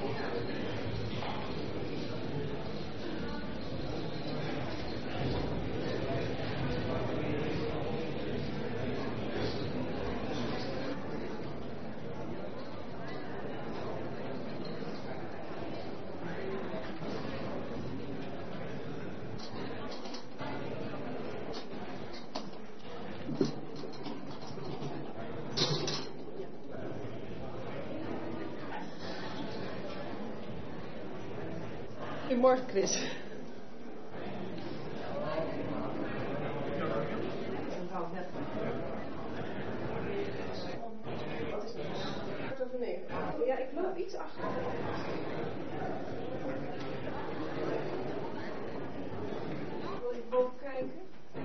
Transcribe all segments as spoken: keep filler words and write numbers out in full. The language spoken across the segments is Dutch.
Goedemorgen, Chris. Ja, ik loop iets achter. Wil ik boven kijken?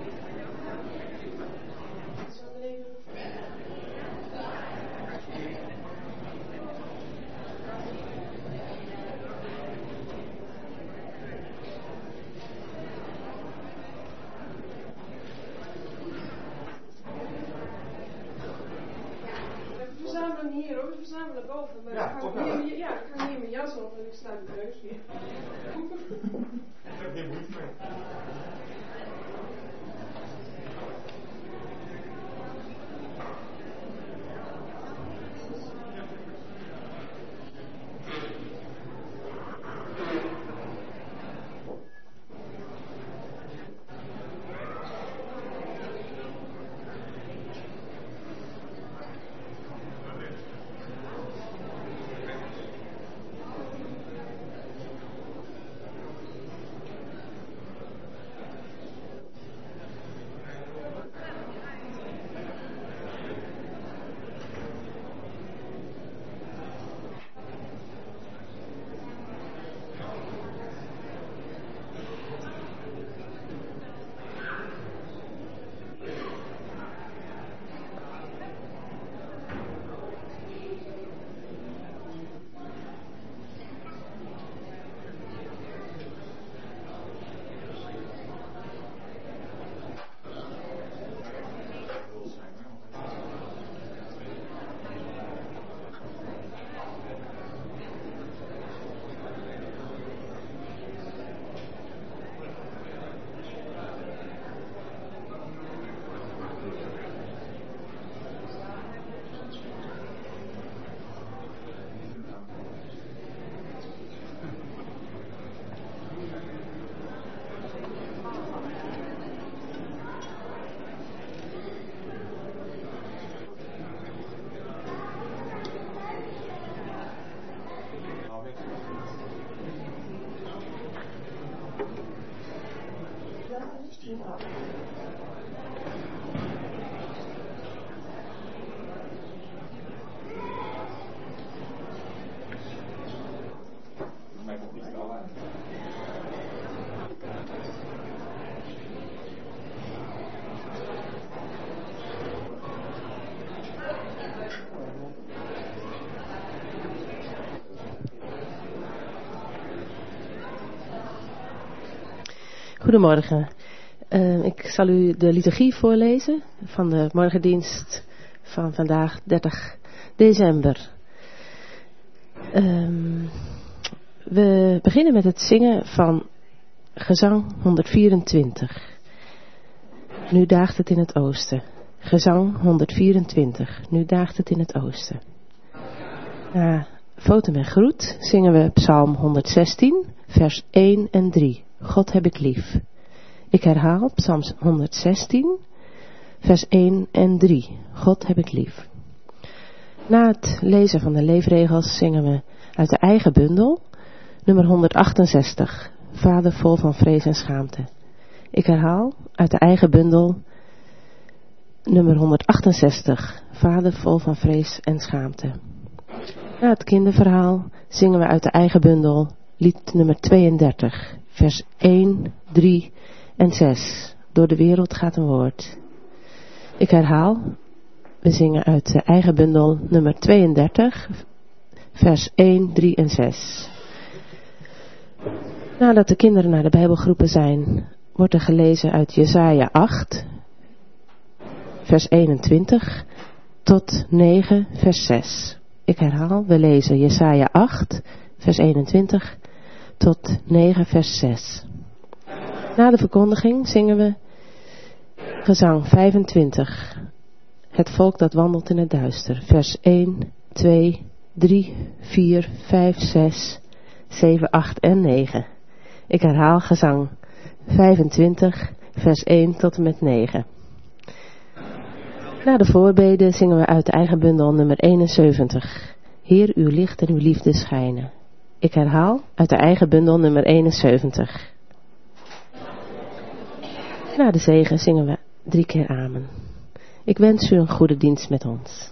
Zal ik even... We verzamelen hier hoor, we verzamelen boven. Maar ja, ik ga hier, ja, ik ga hier mijn jas op en ik sta in de neus weer. Ik heb geen moeite mee. Goedemorgen. Uh, ik zal u de liturgie voorlezen van de morgendienst van vandaag dertig december. Um, we beginnen met het zingen van gezang honderdvierentwintig. Nu daagt het in het oosten. Gezang honderdvierentwintig. Nu daagt het in het oosten. Na Votem en groet zingen we psalm honderdzestien, vers één en drie. God heb ik lief. Ik herhaal psalm honderdzestien, vers één en drie. God heb ik lief. Na het lezen van de leefregels zingen we uit de eigen bundel, nummer honderdachtenzestig. Vader vol van vrees en schaamte. Ik herhaal uit de eigen bundel, nummer honderdachtenzestig. Vader vol van vrees en schaamte. Na het kinderverhaal zingen we uit de eigen bundel, lied nummer tweeëndertig. Vers één, drie en zes. Door de wereld gaat een woord. Ik herhaal. We zingen uit de eigen bundel nummer tweeëndertig. Vers één, drie en zes. Nadat de kinderen naar de Bijbelgroepen zijn, wordt er gelezen uit Jesaja acht. Vers eenentwintig tot negen, vers zes. Ik herhaal. We lezen Jesaja acht. vers eenentwintig tot negen, vers zes. Na de verkondiging zingen we gezang vijfentwintig. Het volk dat wandelt in het duister. Vers één, twee, drie, vier, vijf, zes, zeven, acht en negen. Ik herhaal gezang vijfentwintig, vers één tot en met negen. Na de voorbeden zingen we uit de eigen bundel nummer eenenzeventig. Heer, uw licht en uw liefde schijnen. Ik herhaal uit de eigen bundel nummer eenenzeventig. Na de zegen zingen we drie keer amen. Ik wens u een goede dienst met ons.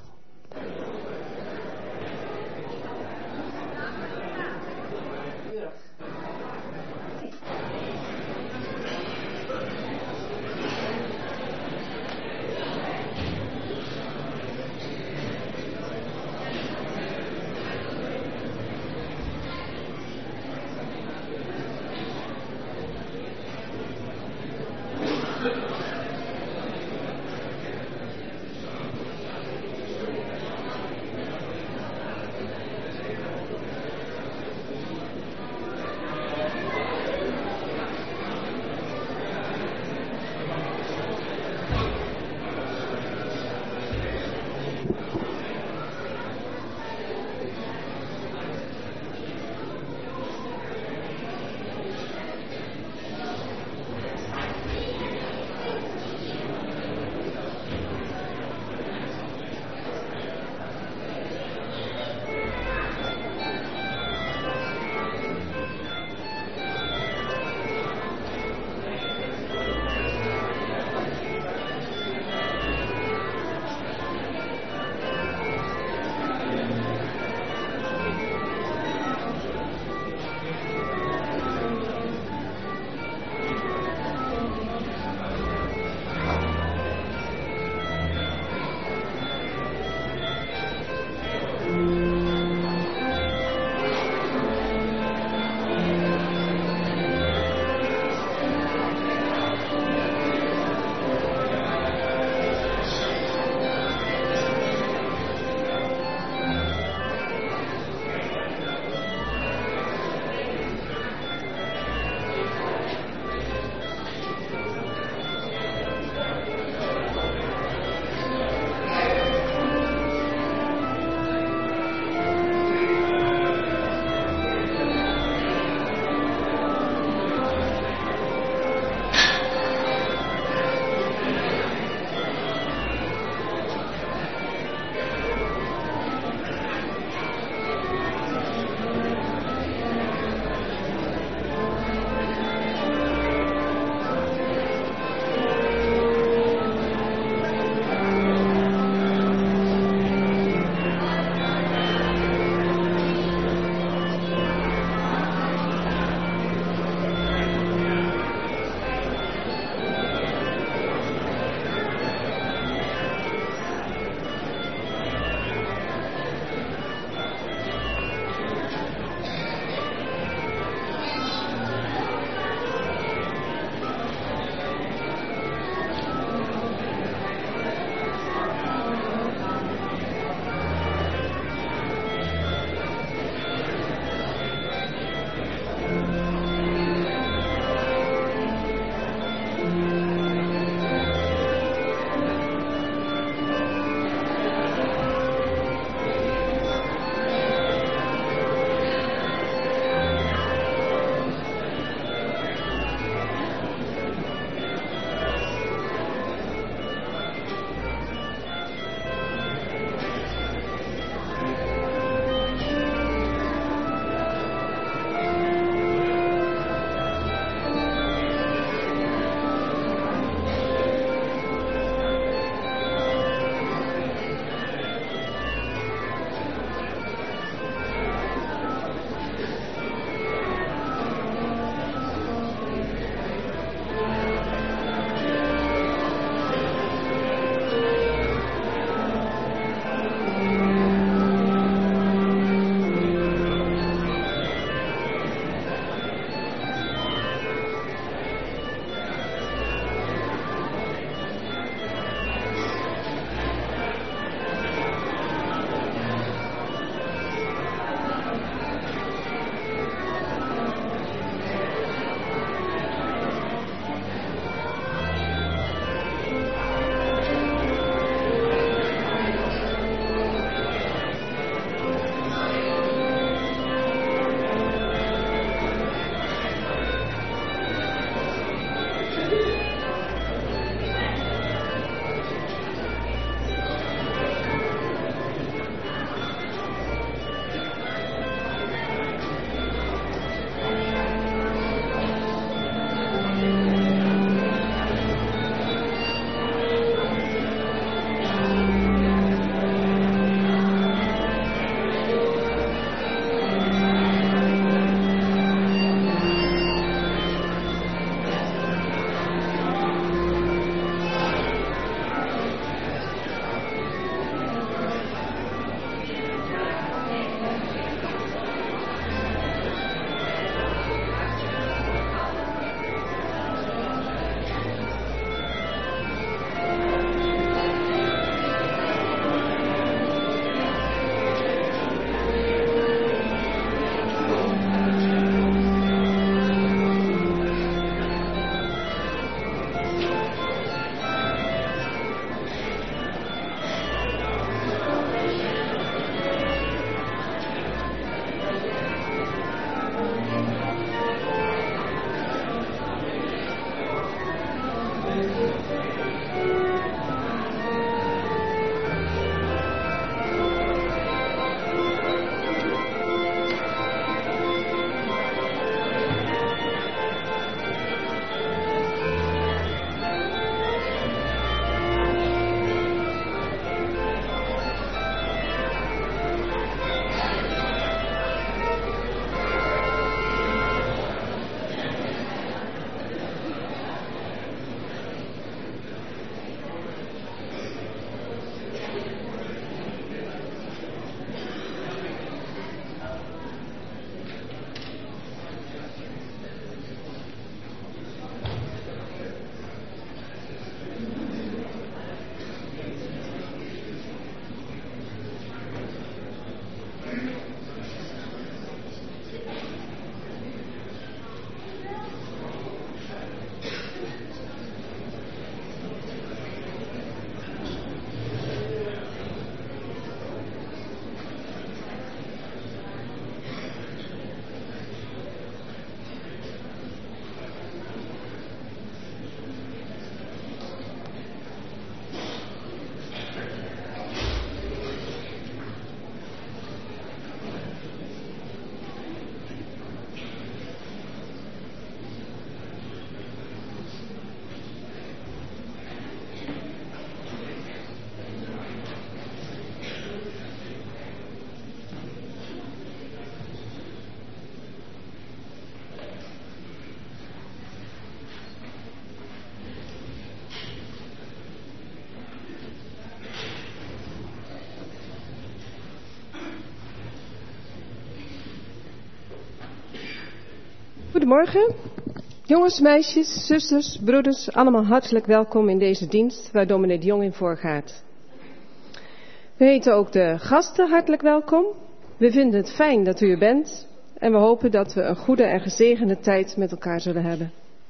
Goedemorgen. Jongens, meisjes, zusters, broeders, allemaal hartelijk welkom in deze dienst waar dominee de Jong in voorgaat. We heten ook de gasten hartelijk welkom. We vinden het fijn dat u er bent en we hopen dat we een goede en gezegende tijd met elkaar zullen hebben.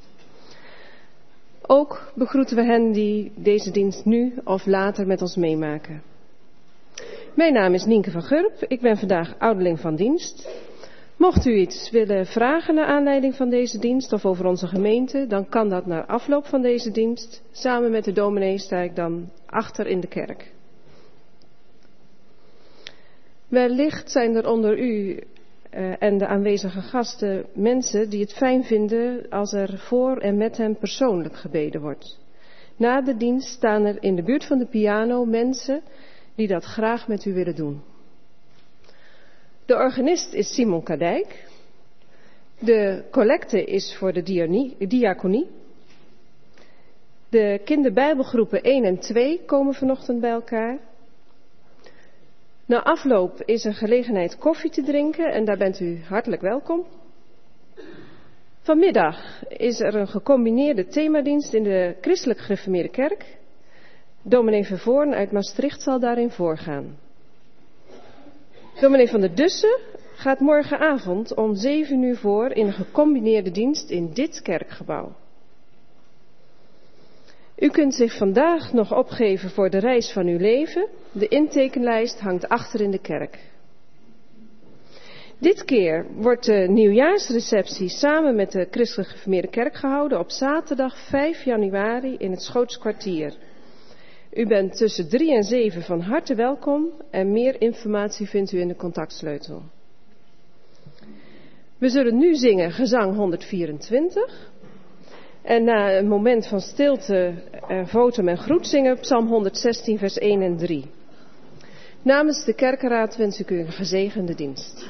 Ook begroeten we hen die deze dienst nu of later met ons meemaken. Mijn naam is Nienke van Gurp, ik ben vandaag ouderling van dienst. Mocht u iets willen vragen naar aanleiding van deze dienst of over onze gemeente, dan kan dat na afloop van deze dienst. Samen met de dominee sta ik dan achter in de kerk. Wellicht zijn er onder u uh, en de aanwezige gasten mensen die het fijn vinden als er voor en met hen persoonlijk gebeden wordt. Na de dienst staan er in de buurt van de piano mensen die dat graag met u willen doen. De organist is Simon Kadijk. De collecte is voor de diaconie, diaconie. De kinderbijbelgroepen één en twee komen vanochtend bij elkaar. Na afloop is er gelegenheid koffie te drinken en daar bent u hartelijk welkom. Vanmiddag is er een gecombineerde themadienst in de Christelijk Gereformeerde Kerk. Dominee Vervoorn uit Maastricht zal daarin voorgaan. Dominee van der Dussen gaat morgenavond om zeven uur voor in een gecombineerde dienst in dit kerkgebouw. U kunt zich vandaag nog opgeven voor de reis van uw leven. De intekenlijst hangt achter in de kerk. Dit keer wordt de nieuwjaarsreceptie samen met de Christelijk Gereformeerde Kerk gehouden op zaterdag vijf januari in het Schoots Kwartier. U bent tussen drie en zeven van harte welkom en meer informatie vindt u in de contactsleutel. We zullen nu zingen gezang honderdvierentwintig en na een moment van stilte, uh, votum en groet zingen psalm honderdzestien vers één en drie. Namens de kerkenraad wens ik u een gezegende dienst.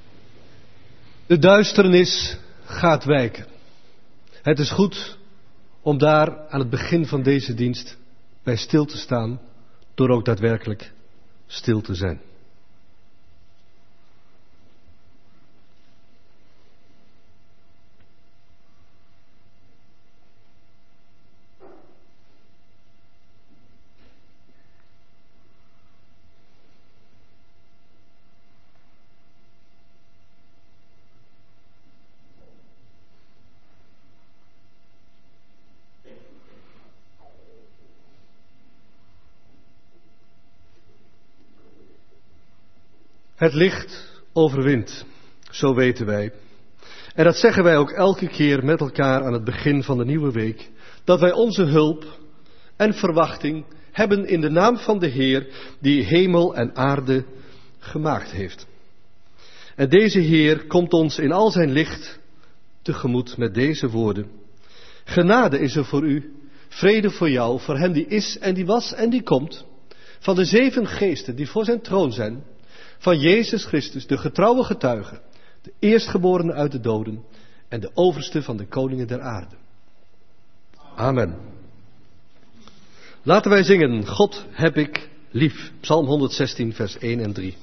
De duisternis gaat wijken. Het is goed om daar aan het begin van deze dienst bij stil te staan, door ook daadwerkelijk stil te zijn. Het licht overwint, zo weten wij. En dat zeggen wij ook elke keer met elkaar aan het begin van de nieuwe week. Dat wij onze hulp en verwachting hebben in de naam van de Heer die hemel en aarde gemaakt heeft. En deze Heer komt ons in al zijn licht tegemoet met deze woorden. Genade is er voor u, vrede voor jou, voor hem die is en die was en die komt. Van de zeven geesten die voor zijn troon zijn. Van Jezus Christus, de getrouwe getuige, de eerstgeborene uit de doden en de overste van de koningen der aarde. Amen. Laten wij zingen, God heb ik lief. Psalm honderdzestien, vers één en drie.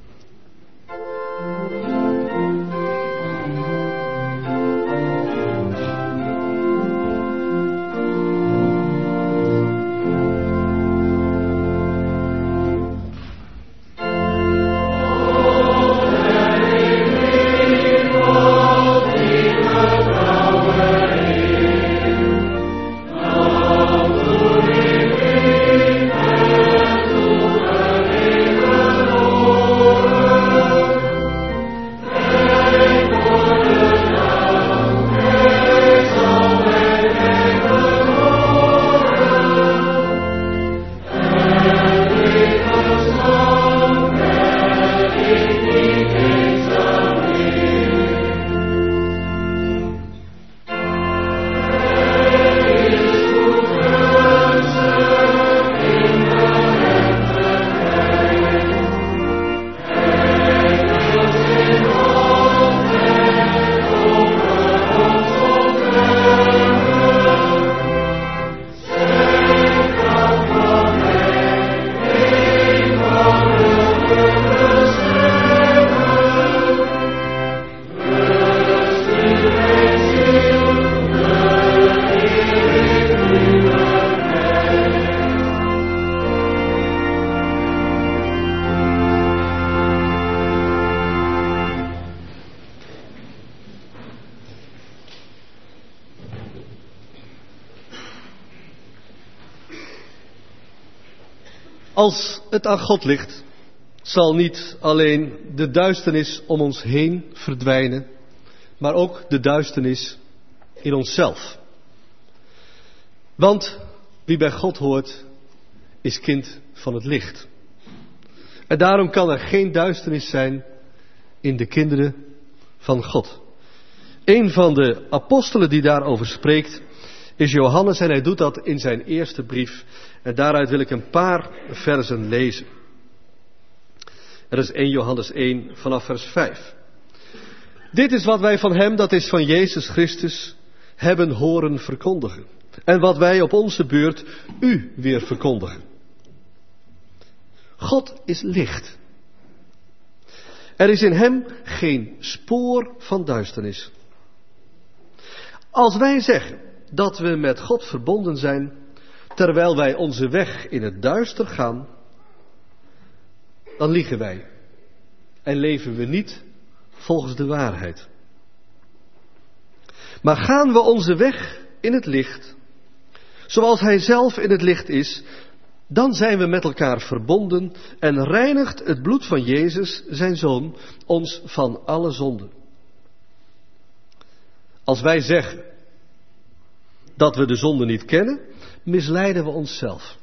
Als het aan God ligt, zal niet alleen de duisternis om ons heen verdwijnen, maar ook de duisternis in onszelf. Want wie bij God hoort, is kind van het licht. En daarom kan er geen duisternis zijn in de kinderen van God. Een van de apostelen die daarover spreekt, is Johannes en hij doet dat in zijn eerste brief. En daaruit wil ik een paar versen lezen. Er is eerste Johannes één vanaf vers vijf. Dit is wat wij van hem, dat is van Jezus Christus, hebben horen verkondigen. En wat wij op onze beurt u weer verkondigen. God is licht. Er is in hem geen spoor van duisternis. Als wij zeggen dat we met God verbonden zijn, terwijl wij onze weg in het duister gaan, dan liegen wij en leven we niet volgens de waarheid. Maar gaan we onze weg in het licht, zoals hij zelf in het licht is, dan zijn we met elkaar verbonden en reinigt het bloed van Jezus, zijn Zoon, ons van alle zonden. Als wij zeggen dat we de zonde niet kennen, misleiden we onszelf.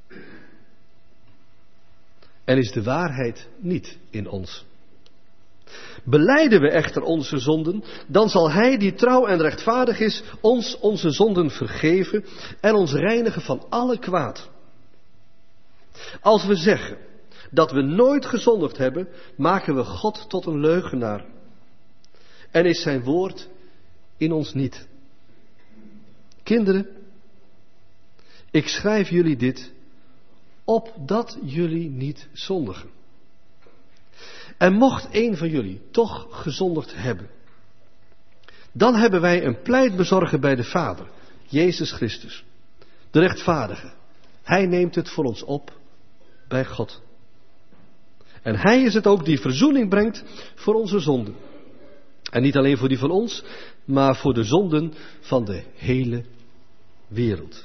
En is de waarheid niet in ons. Belijden we echter onze zonden, dan zal hij die trouw en rechtvaardig is, ons onze zonden vergeven en ons reinigen van alle kwaad. Als we zeggen dat we nooit gezondigd hebben, maken we God tot een leugenaar. En is zijn woord in ons niet. Kinderen, Ik schrijf jullie dit, opdat jullie niet zondigen. En mocht een van jullie toch gezondigd hebben, dan hebben wij een pleitbezorger bij de Vader, Jezus Christus, de rechtvaardige. Hij neemt het voor ons op bij God. En hij is het ook die verzoening brengt voor onze zonden. En niet alleen voor die van ons, maar voor de zonden van de hele wereld.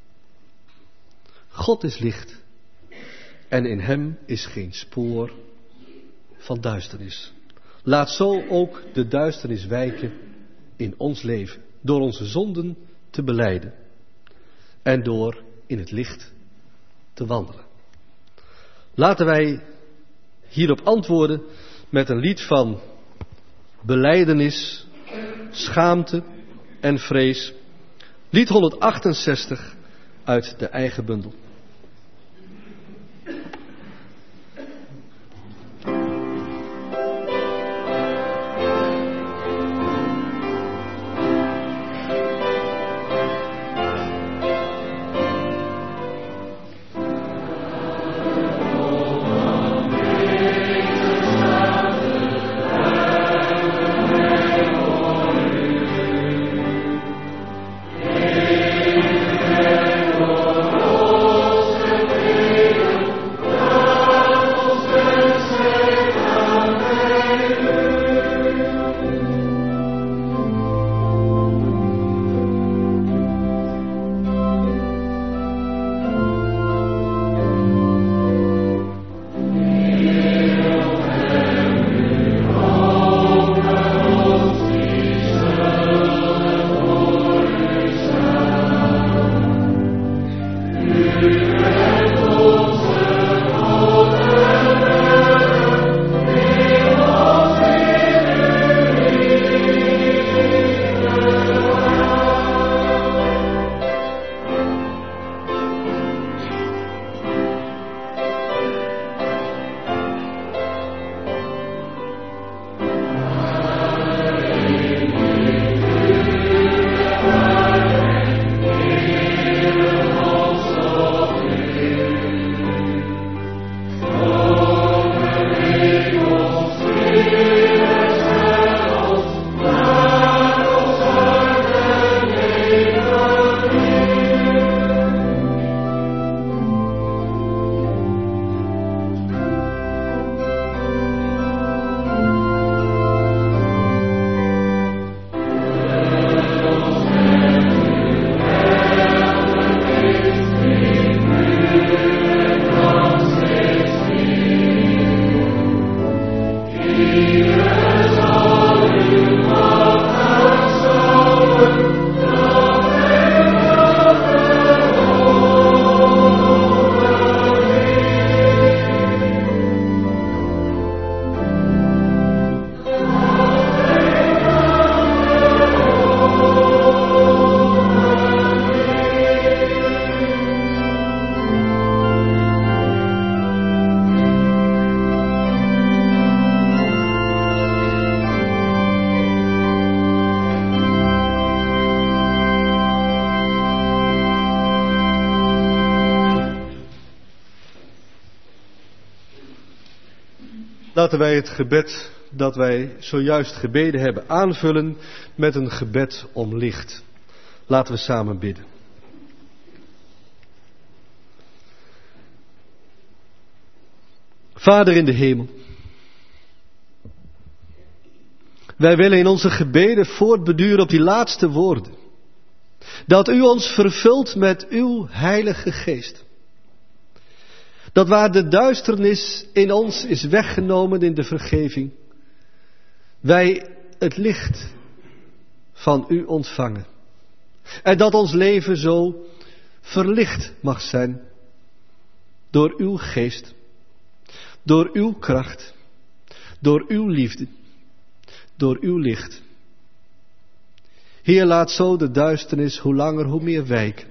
God is licht en in hem is geen spoor van duisternis. Laat zo ook de duisternis wijken in ons leven, door onze zonden te belijden en door in het licht te wandelen. Laten wij hierop antwoorden met een lied van belijdenis, schaamte en vrees. Lied honderdachtenzestig uit de eigen bundel. Laten wij het gebed dat wij zojuist gebeden hebben aanvullen met een gebed om licht. Laten we samen bidden. Vader in de hemel, wij willen in onze gebeden voortbeduren op die laatste woorden. Dat u ons vervult met uw heilige geest. Dat waar de duisternis in ons is weggenomen in de vergeving, wij het licht van u ontvangen. En dat ons leven zo verlicht mag zijn door uw geest, door uw kracht, door uw liefde, door uw licht. Heer, laat zo de duisternis hoe langer hoe meer wijken.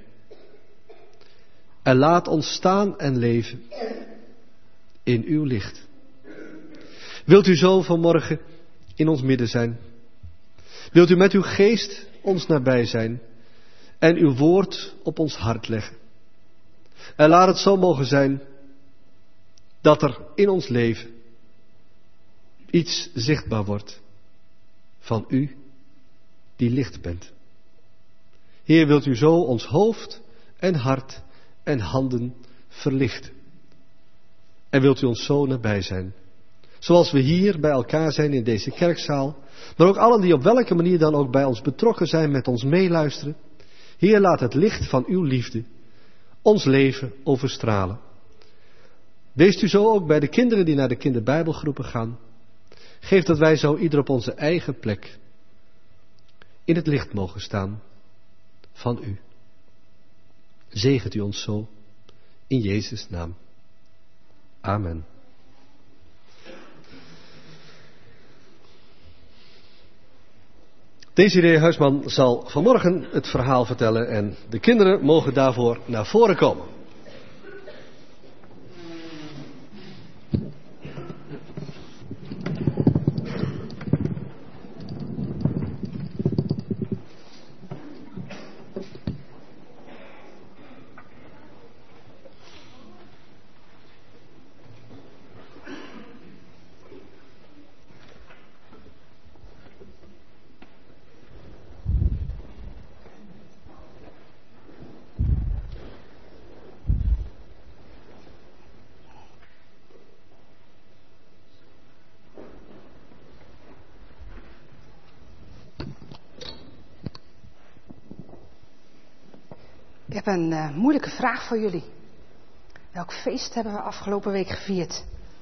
En laat ons staan en leven in uw licht. Wilt u zo vanmorgen in ons midden zijn? Wilt u met uw geest ons nabij zijn en uw woord op ons hart leggen? En laat het zo mogen zijn dat er in ons leven iets zichtbaar wordt van u die licht bent. Heer, wilt u zo ons hoofd en hart en handen verlichten. En wilt u ons zo nabij zijn. Zoals we hier bij elkaar zijn in deze kerkzaal. Maar ook allen die op welke manier dan ook bij ons betrokken zijn, met ons meeluisteren. Heer, laat het licht van uw liefde ons leven overstralen. Wees u zo ook bij de kinderen die naar de kinderbijbelgroepen gaan. Geef dat wij zo ieder op onze eigen plek in het licht mogen staan van u. Zegent u ons zo in Jezus' naam. Amen. Desiree Huisman zal vanmorgen het verhaal vertellen en de kinderen mogen daarvoor naar voren komen. Ik heb een uh, moeilijke vraag voor jullie. Welk feest hebben we afgelopen week gevierd?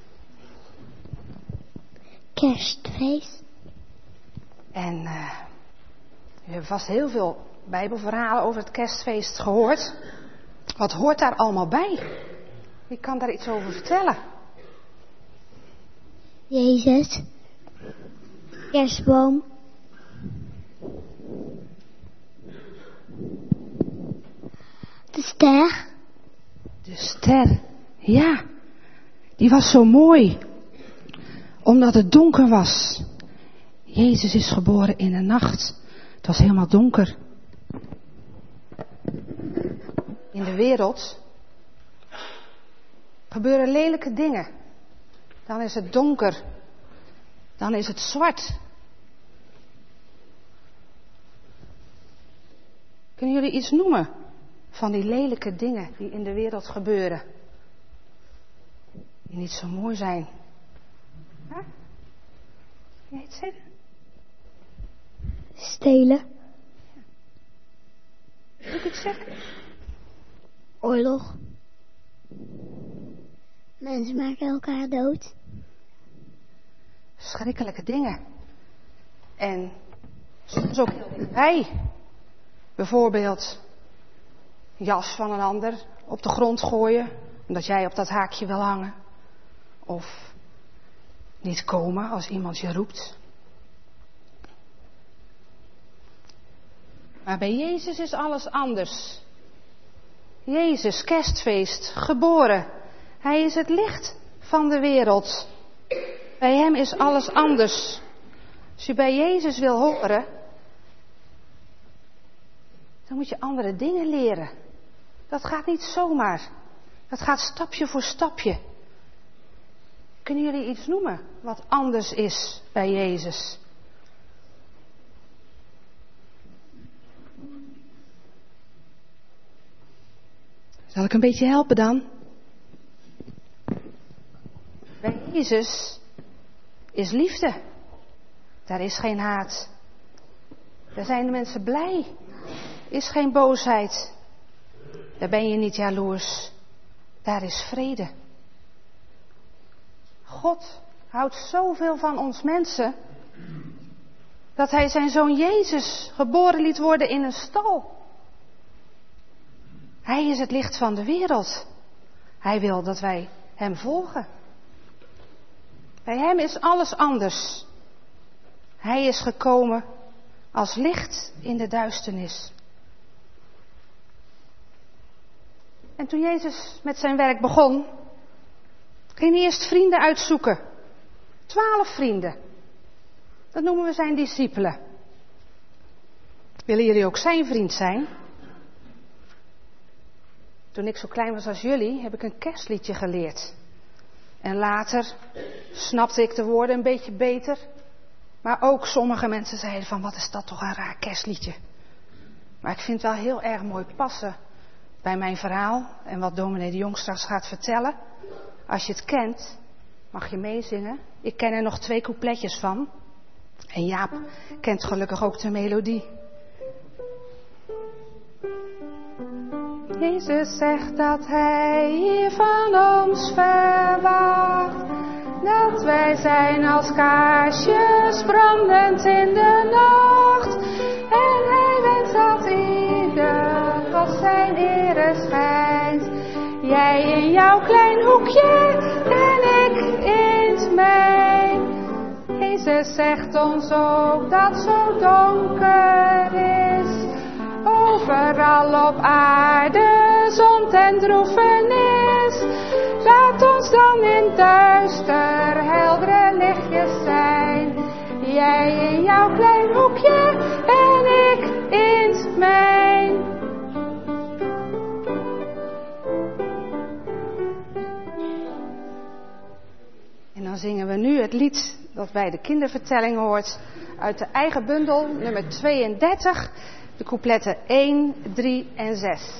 Kerstfeest. En uh, u hebt vast heel veel bijbelverhalen over het kerstfeest gehoord. Wat hoort daar allemaal bij? Wie kan daar iets over vertellen? Jezus. Kerstboom. De ster. De ster, ja. Die was zo mooi. Omdat het donker was. Jezus is geboren in de nacht. Het was helemaal donker. In de wereld gebeuren lelijke dingen. Dan is het donker. Dan is het zwart. Kunnen jullie iets noemen van die lelijke dingen die in de wereld gebeuren? Die niet zo mooi zijn. Huh? Kun je iets zeggen? Stelen. Moet ik iets zeggen? Oorlog. Mensen maken elkaar dood. Schrikkelijke dingen. En soms ook heel dichtbij. Bijvoorbeeld jas van een ander op de grond gooien, omdat jij op dat haakje wil hangen. Of niet komen als iemand je roept. Maar bij Jezus is alles anders. Jezus, kerstfeest, geboren. Hij is het licht van de wereld. Bij hem is alles anders. Als je bij Jezus wil horen, dan moet je andere dingen leren. Dat gaat niet zomaar. Dat gaat stapje voor stapje. Kunnen jullie iets noemen wat anders is bij Jezus? Zal ik een beetje helpen dan? Bij Jezus is liefde. Daar is geen haat. Daar zijn de mensen blij. Is geen boosheid. Daar ben je niet jaloers. Daar is vrede. God houdt zoveel van ons mensen, dat hij zijn zoon Jezus geboren liet worden in een stal. Hij is het licht van de wereld. Hij wil dat wij hem volgen. Bij hem is alles anders. Hij is gekomen als licht in de duisternis. En toen Jezus met zijn werk begon, ging hij eerst vrienden uitzoeken. Twaalf vrienden. Dat noemen we zijn discipelen. Willen jullie ook zijn vriend zijn? Toen ik zo klein was als jullie, heb ik een kerstliedje geleerd. En later snapte ik de woorden een beetje beter. Maar ook sommige mensen zeiden van, wat is dat toch een raar kerstliedje. Maar ik vind het wel heel erg mooi passen bij mijn verhaal en wat dominee de Jong straks gaat vertellen. Als je het kent, mag je meezingen. Ik ken er nog twee coupletjes van. En Jaap kent gelukkig ook de melodie. Jezus zegt dat hij hier van ons verwacht. Dat wij zijn als kaarsjes brandend in de nacht. En hij wenst dat ieder tot zijn ere schijnt. Jij in jouw klein hoekje en ik in het mijn. Jezus zegt ons ook dat zo donker is. Overal op aarde zond en droefenis. Laat ons dan in duister heldere lichtjes zijn. Jij in jouw klein hoekje en ik in het mijn. En dan zingen we nu het lied dat bij de kindervertelling hoort. Uit de eigen bundel nummer tweeëndertig. De coupletten één, drie en zes.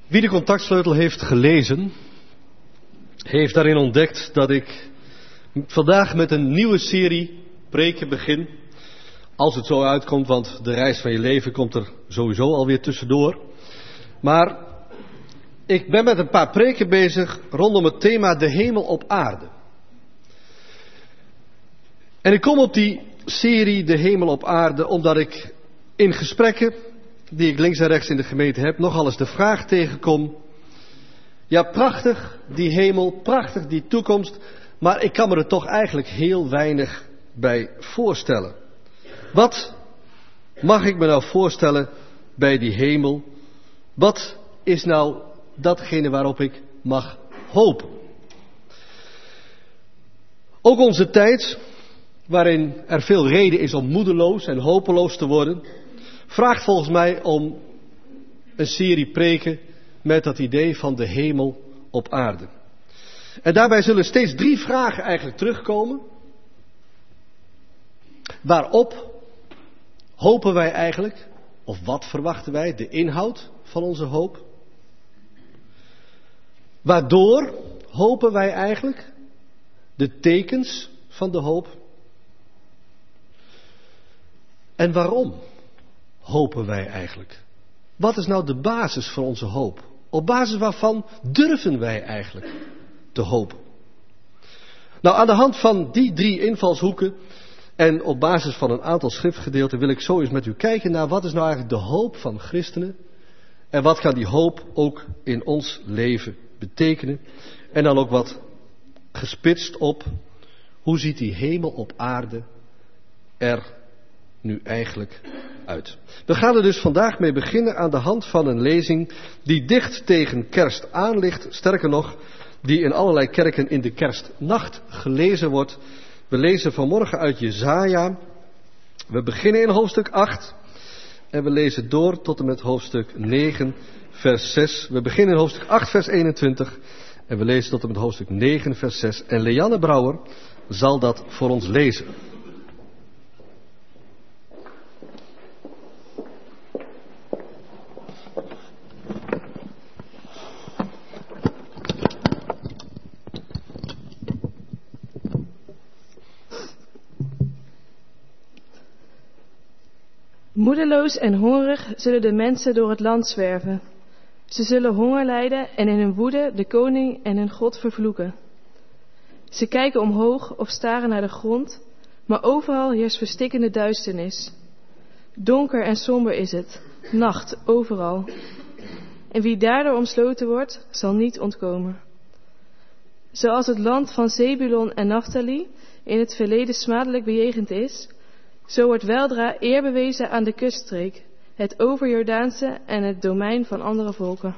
Wie de contactsleutel heeft gelezen, heeft daarin ontdekt dat ik vandaag met een nieuwe serie preken begin. Als het zo uitkomt, want de reis van je leven komt er sowieso alweer tussendoor. Maar ik ben met een paar preken bezig rondom het thema de hemel op aarde. En ik kom op die serie de hemel op aarde omdat ik in gesprekken die ik links en rechts in de gemeente heb, nogal eens de vraag tegenkom. Ja, prachtig die hemel, prachtig die toekomst, maar ik kan me er toch eigenlijk heel weinig bij voorstellen. Wat mag ik me nou voorstellen bij die hemel? Wat is nou datgene waarop ik mag hopen? Ook onze tijd, waarin er veel reden is om moedeloos en hopeloos te worden, vraagt volgens mij om een serie preken met dat idee van de hemel op aarde. En daarbij zullen steeds drie vragen eigenlijk terugkomen. Waarop hopen wij eigenlijk? Of wat verwachten wij? De inhoud van onze hoop. Waardoor hopen wij eigenlijk? De tekens van de hoop. En waarom hopen wij eigenlijk? Wat is nou de basis voor onze hoop? Op basis waarvan durven wij eigenlijk te hopen? Nou, aan de hand van die drie invalshoeken en op basis van een aantal schriftgedeelten wil ik zo eens met u kijken naar wat is nou eigenlijk de hoop van christenen en wat kan die hoop ook in ons leven betekenen. En dan ook wat gespitst op hoe ziet die hemel op aarde er nu eigenlijk uit. We gaan er dus vandaag mee beginnen aan de hand van een lezing die dicht tegen kerst aan ligt. Sterker nog, die in allerlei kerken in de kerstnacht gelezen wordt. We lezen vanmorgen uit Jesaja. We beginnen in hoofdstuk acht en we lezen door tot en met hoofdstuk negen, vers zes. We beginnen in hoofdstuk acht, vers eenentwintig en we lezen tot en met hoofdstuk negen, vers zes. En Leanne Brouwer zal dat voor ons lezen. Moedeloos en hongerig zullen de mensen door het land zwerven. Ze zullen honger lijden en in hun woede de koning en hun God vervloeken. Ze kijken omhoog of staren naar de grond, maar overal heerst verstikkende duisternis. Donker en somber is het, nacht overal. En wie daardoor omsloten wordt, zal niet ontkomen. Zoals het land van Zebulon en Naphtali in het verleden smadelijk bejegend is, zo wordt weldra eer bewezen aan de kuststreek, het overjordaanse en het domein van andere volken.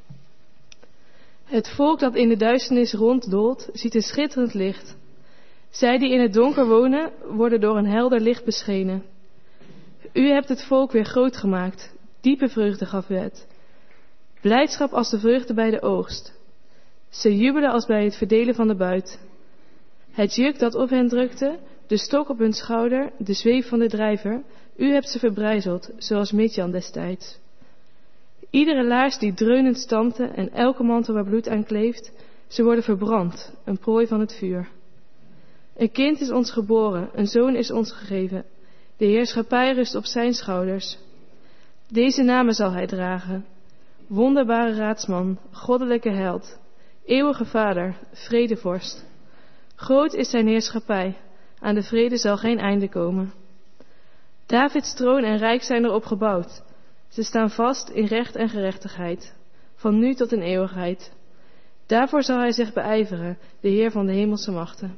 Het volk dat in de duisternis ronddolt, ziet een schitterend licht. Zij die in het donker wonen, worden door een helder licht beschenen. U hebt het volk weer groot gemaakt, diepe vreugde gaf u het. Blijdschap als de vreugde bij de oogst. Ze jubelen als bij het verdelen van de buit. Het juk dat op hen drukte, de stok op hun schouder, de zweef van de drijver, u hebt ze verbrijzeld, zoals Midjan destijds. Iedere laars die dreunend stampte en elke mantel waar bloed aan kleeft, ze worden verbrand, een prooi van het vuur. Een kind is ons geboren, een zoon is ons gegeven. De heerschappij rust op zijn schouders. Deze namen zal hij dragen. Wonderbare raadsman, goddelijke held, eeuwige vader, vredevorst. Groot is zijn heerschappij. Aan de vrede zal geen einde komen. Davids troon en rijk zijn erop gebouwd. Ze staan vast in recht en gerechtigheid, van nu tot in eeuwigheid. Daarvoor zal hij zich beijveren, de Heer van de hemelse machten.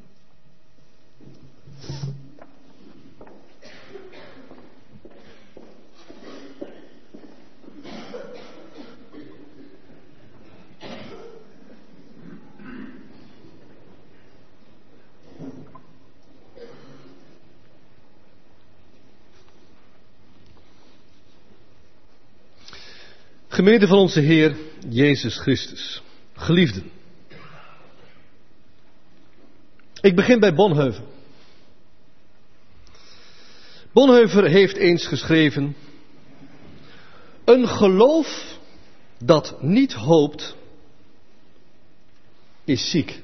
Gemeente van onze Heer Jezus Christus, geliefden. Ik begin bij Bonhoeffer. Bonhoeffer heeft eens geschreven: een geloof dat niet hoopt, is ziek.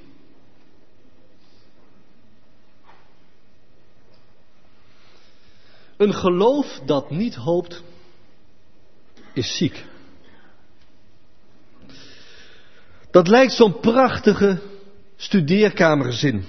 Een geloof dat niet hoopt, is ziek. Dat lijkt zo'n prachtige studeerkamerzin.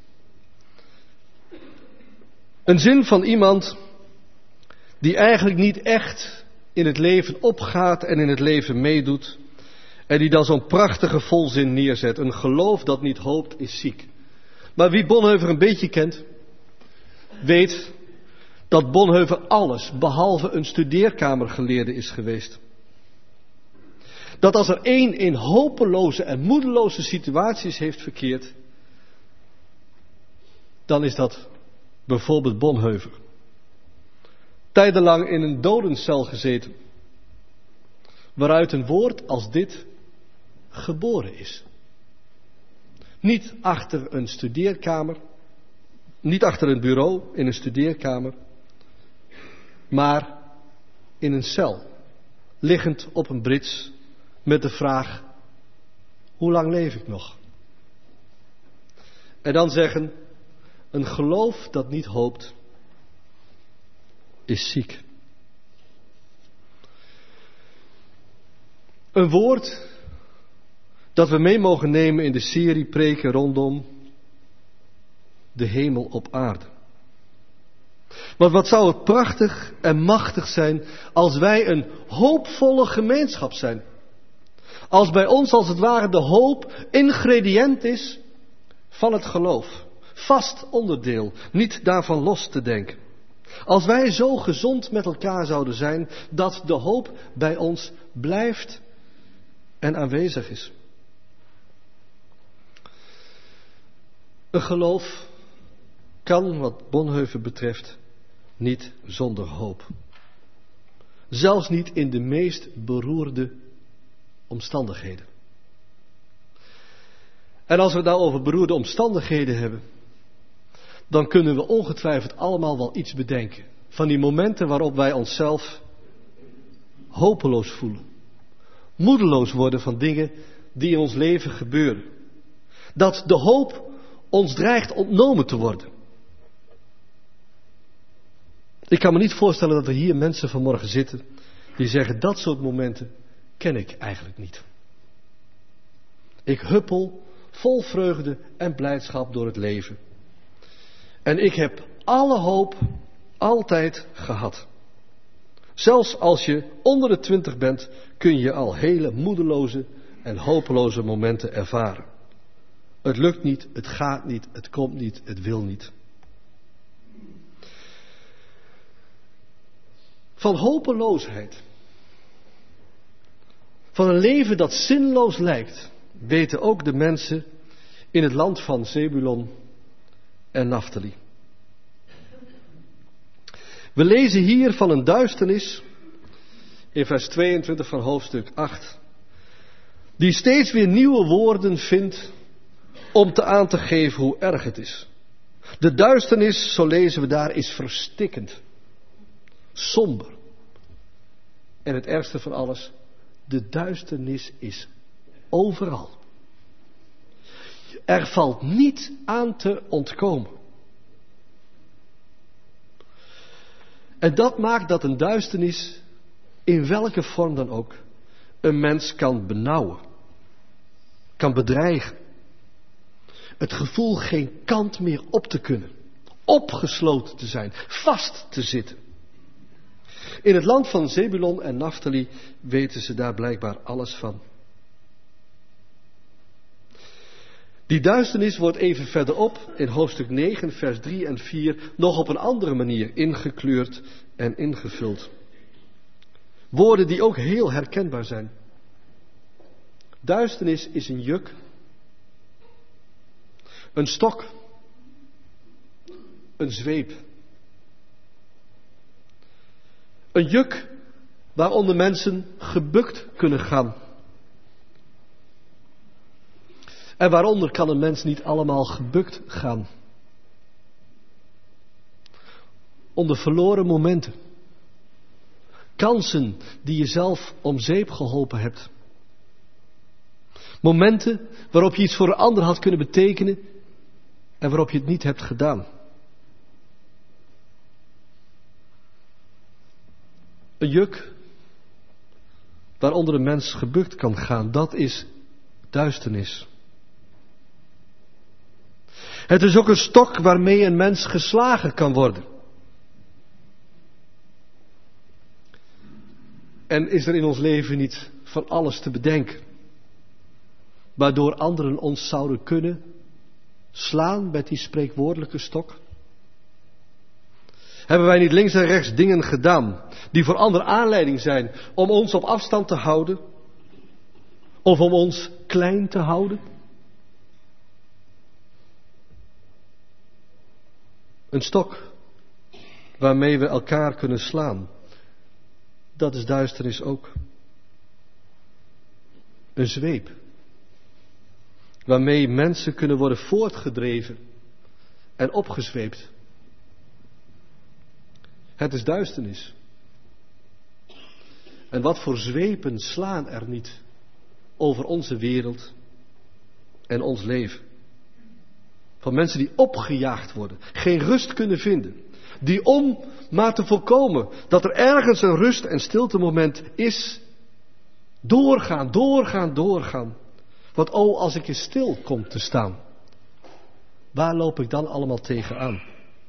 Een zin van iemand die eigenlijk niet echt in het leven opgaat en in het leven meedoet. En die dan zo'n prachtige volzin neerzet. Een geloof dat niet hoopt is ziek. Maar wie Bonhoeffer een beetje kent, weet dat Bonhoeffer alles behalve een studeerkamergeleerde is geweest. Dat als er één in hopeloze en moedeloze situaties heeft verkeerd, dan is dat bijvoorbeeld Bonhoeffer. Tijdenlang in een dodencel gezeten, waaruit een woord als dit geboren is. Niet achter een studeerkamer, niet achter een bureau in een studeerkamer, maar in een cel, liggend op een brits met de vraag: hoe lang leef ik nog? En dan zeggen: een geloof dat niet hoopt, is ziek. Een woord dat we mee mogen nemen in de serie preken rondom de hemel op aarde. Want wat zou het prachtig en machtig zijn als wij een hoopvolle gemeenschap zijn. Als bij ons als het ware de hoop ingrediënt is van het geloof. Vast onderdeel, niet daarvan los te denken. Als wij zo gezond met elkaar zouden zijn dat de hoop bij ons blijft en aanwezig is. Een geloof kan, wat Bonhoeffer betreft, niet zonder hoop. Zelfs niet in de meest beroerde omstandigheden. En als we het nou over beroerde omstandigheden hebben, dan kunnen we ongetwijfeld allemaal wel iets bedenken. Van die momenten waarop wij onszelf hopeloos voelen. Moedeloos worden van dingen die in ons leven gebeuren. Dat de hoop ons dreigt ontnomen te worden. Ik kan me niet voorstellen dat er hier mensen vanmorgen zitten die zeggen: dat soort momenten ken ik eigenlijk niet. Ik huppel vol vreugde en blijdschap door het leven. En ik heb alle hoop altijd gehad. Zelfs als je onder de twintig bent, kun je al hele moedeloze en hopeloze momenten ervaren. Het lukt niet, het gaat niet, het komt niet, het wil niet. Van hopeloosheid, van een leven dat zinloos lijkt, weten ook de mensen in het land van Zebulon en Naftali. We lezen hier van een duisternis in vers tweeëntwintig van hoofdstuk acht, die steeds weer nieuwe woorden vindt om te aan te geven hoe erg het is. De duisternis, zo lezen we daar, is verstikkend, somber. En het ergste van alles, de duisternis is overal. Er valt niet aan te ontkomen. En dat maakt dat een duisternis, in welke vorm dan ook, een mens kan benauwen, kan bedreigen. Het gevoel geen kant meer op te kunnen, opgesloten te zijn, vast te zitten. In het land van Zebulon en Naftali weten ze daar blijkbaar alles van. Die duisternis wordt even verderop in hoofdstuk negen, vers drie en vier nog op een andere manier ingekleurd en ingevuld. Woorden die ook heel herkenbaar zijn. Duisternis is een juk, een stok, een zweep. Een juk waaronder mensen gebukt kunnen gaan. En waaronder kan een mens niet allemaal gebukt gaan. Onder verloren momenten. Kansen die je zelf om zeep geholpen hebt. Momenten waarop je iets voor een ander had kunnen betekenen en waarop je het niet hebt gedaan. Een juk waaronder een mens gebukt kan gaan, dat is duisternis. Het is ook een stok waarmee een mens geslagen kan worden. En is er in ons leven niet van alles te bedenken, waardoor anderen ons zouden kunnen slaan met die spreekwoordelijke stok? Hebben wij niet links en rechts dingen gedaan die voor anderen aanleiding zijn om ons op afstand te houden? Of om ons klein te houden? Een stok waarmee we elkaar kunnen slaan. Dat is duisternis ook. Een zweep waarmee mensen kunnen worden voortgedreven en opgezweept. Het is duisternis. En wat voor zweepen slaan er niet over onze wereld en ons leven. Van mensen die opgejaagd worden, geen rust kunnen vinden. Die om maar te voorkomen dat er ergens een rust- en stiltemoment is, doorgaan, doorgaan, doorgaan. Want oh, als ik eens stil kom te staan, waar loop ik dan allemaal tegenaan?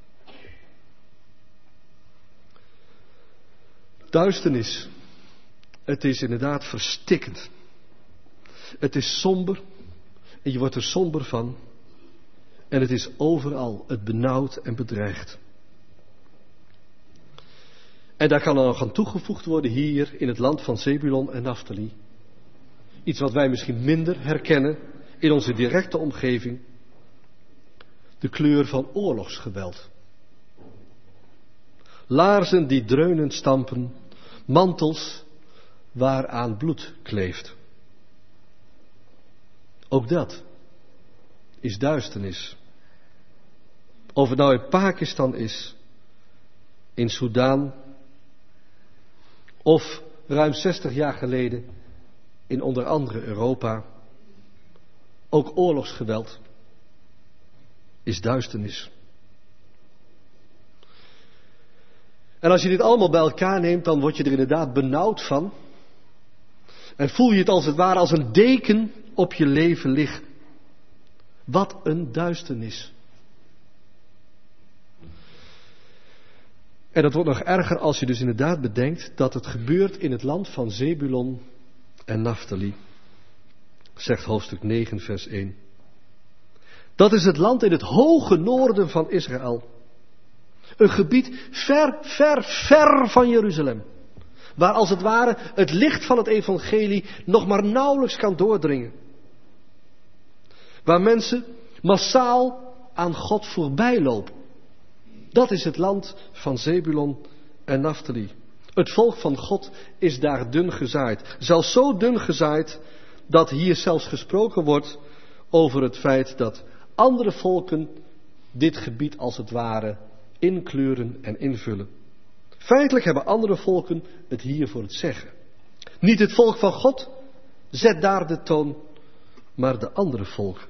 Duisternis, het is inderdaad verstikkend. Het is somber en je wordt er somber van. En het is overal, het benauwd en bedreigt. En daar kan dan nog aan toegevoegd worden hier in het land van Zebulon en Naftali. Iets wat wij misschien minder herkennen in onze directe omgeving. De kleur van oorlogsgeweld. Laarzen die dreunend stampen, mantels waaraan bloed kleeft. Ook dat is duisternis. Of het nou in Pakistan is, in Soudaan, of ruim zestig jaar geleden in onder andere Europa. Ook oorlogsgeweld is duisternis. En als je dit allemaal bij elkaar neemt, dan word je er inderdaad benauwd van. En voel je het als het ware als een deken op je leven liggen. Wat een duisternis. En dat wordt nog erger als je dus inderdaad bedenkt dat het gebeurt in het land van Zebulon en Naftali. Zegt hoofdstuk negen vers één. Dat is het land in het hoge noorden van Israël. Een gebied ver, ver, ver van Jeruzalem. Waar als het ware het licht van het evangelie nog maar nauwelijks kan doordringen. Waar mensen massaal aan God voorbij lopen. Dat is het land van Zebulon en Naftali. Het volk van God is daar dun gezaaid. Zelfs zo dun gezaaid dat hier zelfs gesproken wordt over het feit dat andere volken dit gebied als het ware inkleuren en invullen. Feitelijk hebben andere volken het hier voor het zeggen. Niet het volk van God zet daar de toon, maar de andere volken.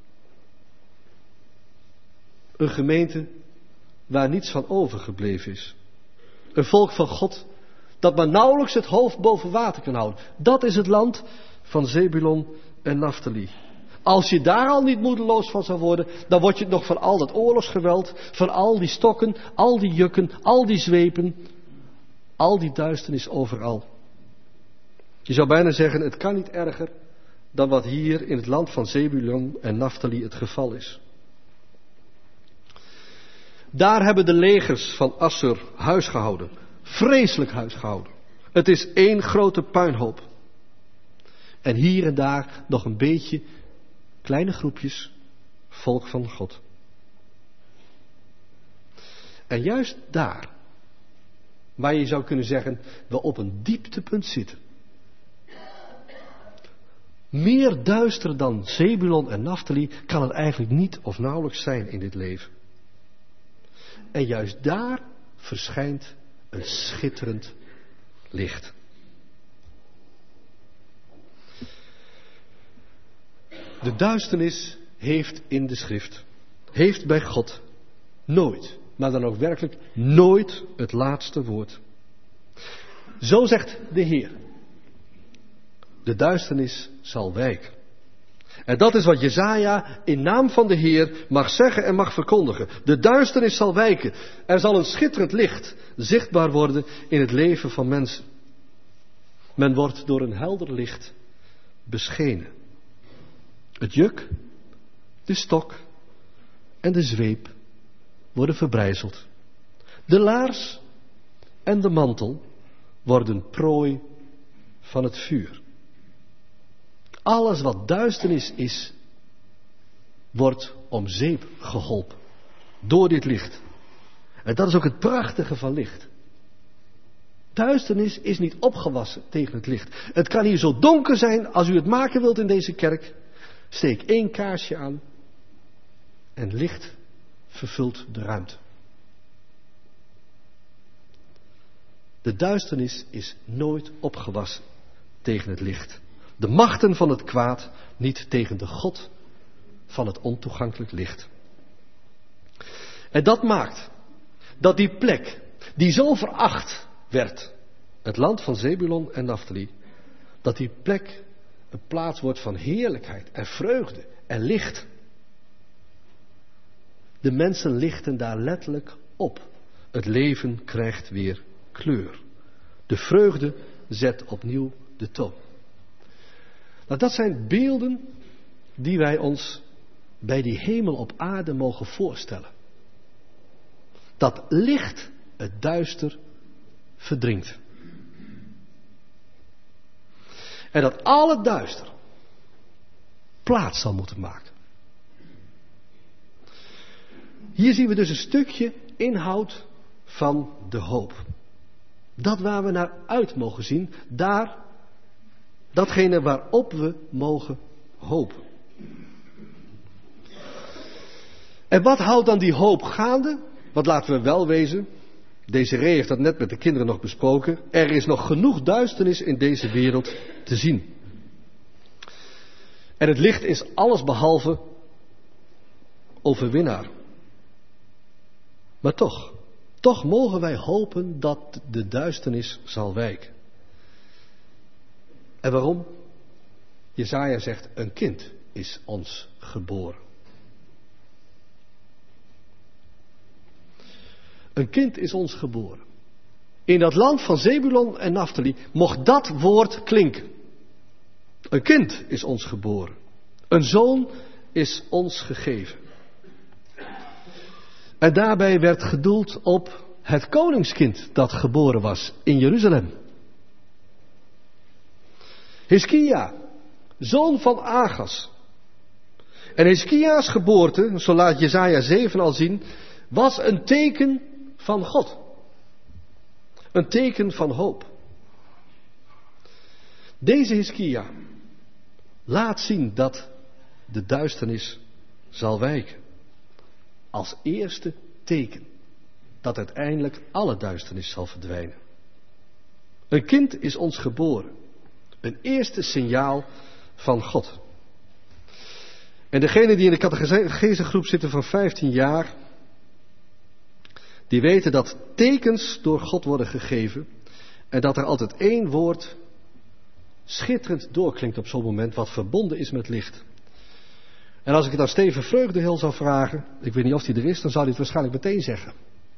Een gemeente waar niets van overgebleven is. Een volk van God dat maar nauwelijks het hoofd boven water kan houden. Dat is het land van Zebulon en Naftali. Als je daar al niet moedeloos van zou worden, dan word je het nog van al dat oorlogsgeweld, van al die stokken, al die jukken, al die zweepen, al die duisternis overal. Je zou bijna zeggen, het kan niet erger dan wat hier in het land van Zebulon en Naftali het geval is. Daar hebben de legers van Assur huis gehouden. Vreselijk huis gehouden. Het is één grote puinhoop. En hier en daar nog een beetje kleine groepjes volk van God. En juist daar, waar je zou kunnen zeggen, we op een dieptepunt zitten. Meer duister dan Zebulon en Naftali kan het eigenlijk niet of nauwelijks zijn in dit leven. En juist daar verschijnt een schitterend licht. De duisternis heeft in de schrift, heeft bij God nooit, maar dan ook werkelijk nooit het laatste woord. Zo zegt de Heer. De duisternis zal wijken. En dat is wat Jesaja in naam van de Heer mag zeggen en mag verkondigen. De duisternis zal wijken. Er zal een schitterend licht zichtbaar worden in het leven van mensen. Men wordt door een helder licht beschenen. Het juk, de stok en de zweep worden verbrijzeld. De laars en de mantel worden prooi van het vuur. Alles wat duisternis is, wordt om zeep geholpen door dit licht. En dat is ook het prachtige van licht. Duisternis is niet opgewassen tegen het licht. Het kan hier zo donker zijn als u het maken wilt in deze kerk. Steek één kaarsje aan en licht vervult de ruimte. De duisternis is nooit opgewassen tegen het licht. De machten van het kwaad niet tegen de God van het ontoegankelijk licht. En dat maakt dat die plek die zo veracht werd, het land van Zebulon en Naftali, dat die plek een plaats wordt van heerlijkheid en vreugde en licht. De mensen lichten daar letterlijk op. Het leven krijgt weer kleur. De vreugde zet opnieuw de toon. Nou, dat zijn beelden die wij ons bij die hemel op aarde mogen voorstellen. Dat licht het duister verdringt. En dat al het duister plaats zal moeten maken. Hier zien we dus een stukje inhoud van de hoop. Dat waar we naar uit mogen zien, daar, datgene waarop we mogen hopen. En wat houdt dan die hoop gaande? Want laten we wel wezen, Desiree heeft dat net met de kinderen nog besproken. Er is nog genoeg duisternis in deze wereld te zien. En het licht is alles behalve overwinnaar. Maar toch, toch mogen wij hopen dat de duisternis zal wijken. En waarom? Jesaja zegt, een kind is ons geboren. Een kind is ons geboren. In dat land van Zebulon en Naftali mocht dat woord klinken. Een kind is ons geboren. Een zoon is ons gegeven. En daarbij werd gedoeld op het koningskind dat geboren was in Jeruzalem. Hiskia, zoon van Agas. En Hiskia's geboorte, zo laat Jesaja zeven al zien, was een teken van God. Een teken van hoop. Deze Hiskia laat zien dat de duisternis zal wijken. Als eerste teken dat uiteindelijk alle duisternis zal verdwijnen. Een kind is ons geboren. Een eerste signaal van God. En degenen die in de catechesegroep zitten van vijftien jaar, die weten dat tekens door God worden gegeven en dat er altijd één woord schitterend doorklinkt op zo'n moment wat verbonden is met licht. En als ik het aan Steven Vreugdehil zou vragen, ik weet niet of hij er is, dan zou hij het waarschijnlijk meteen zeggen.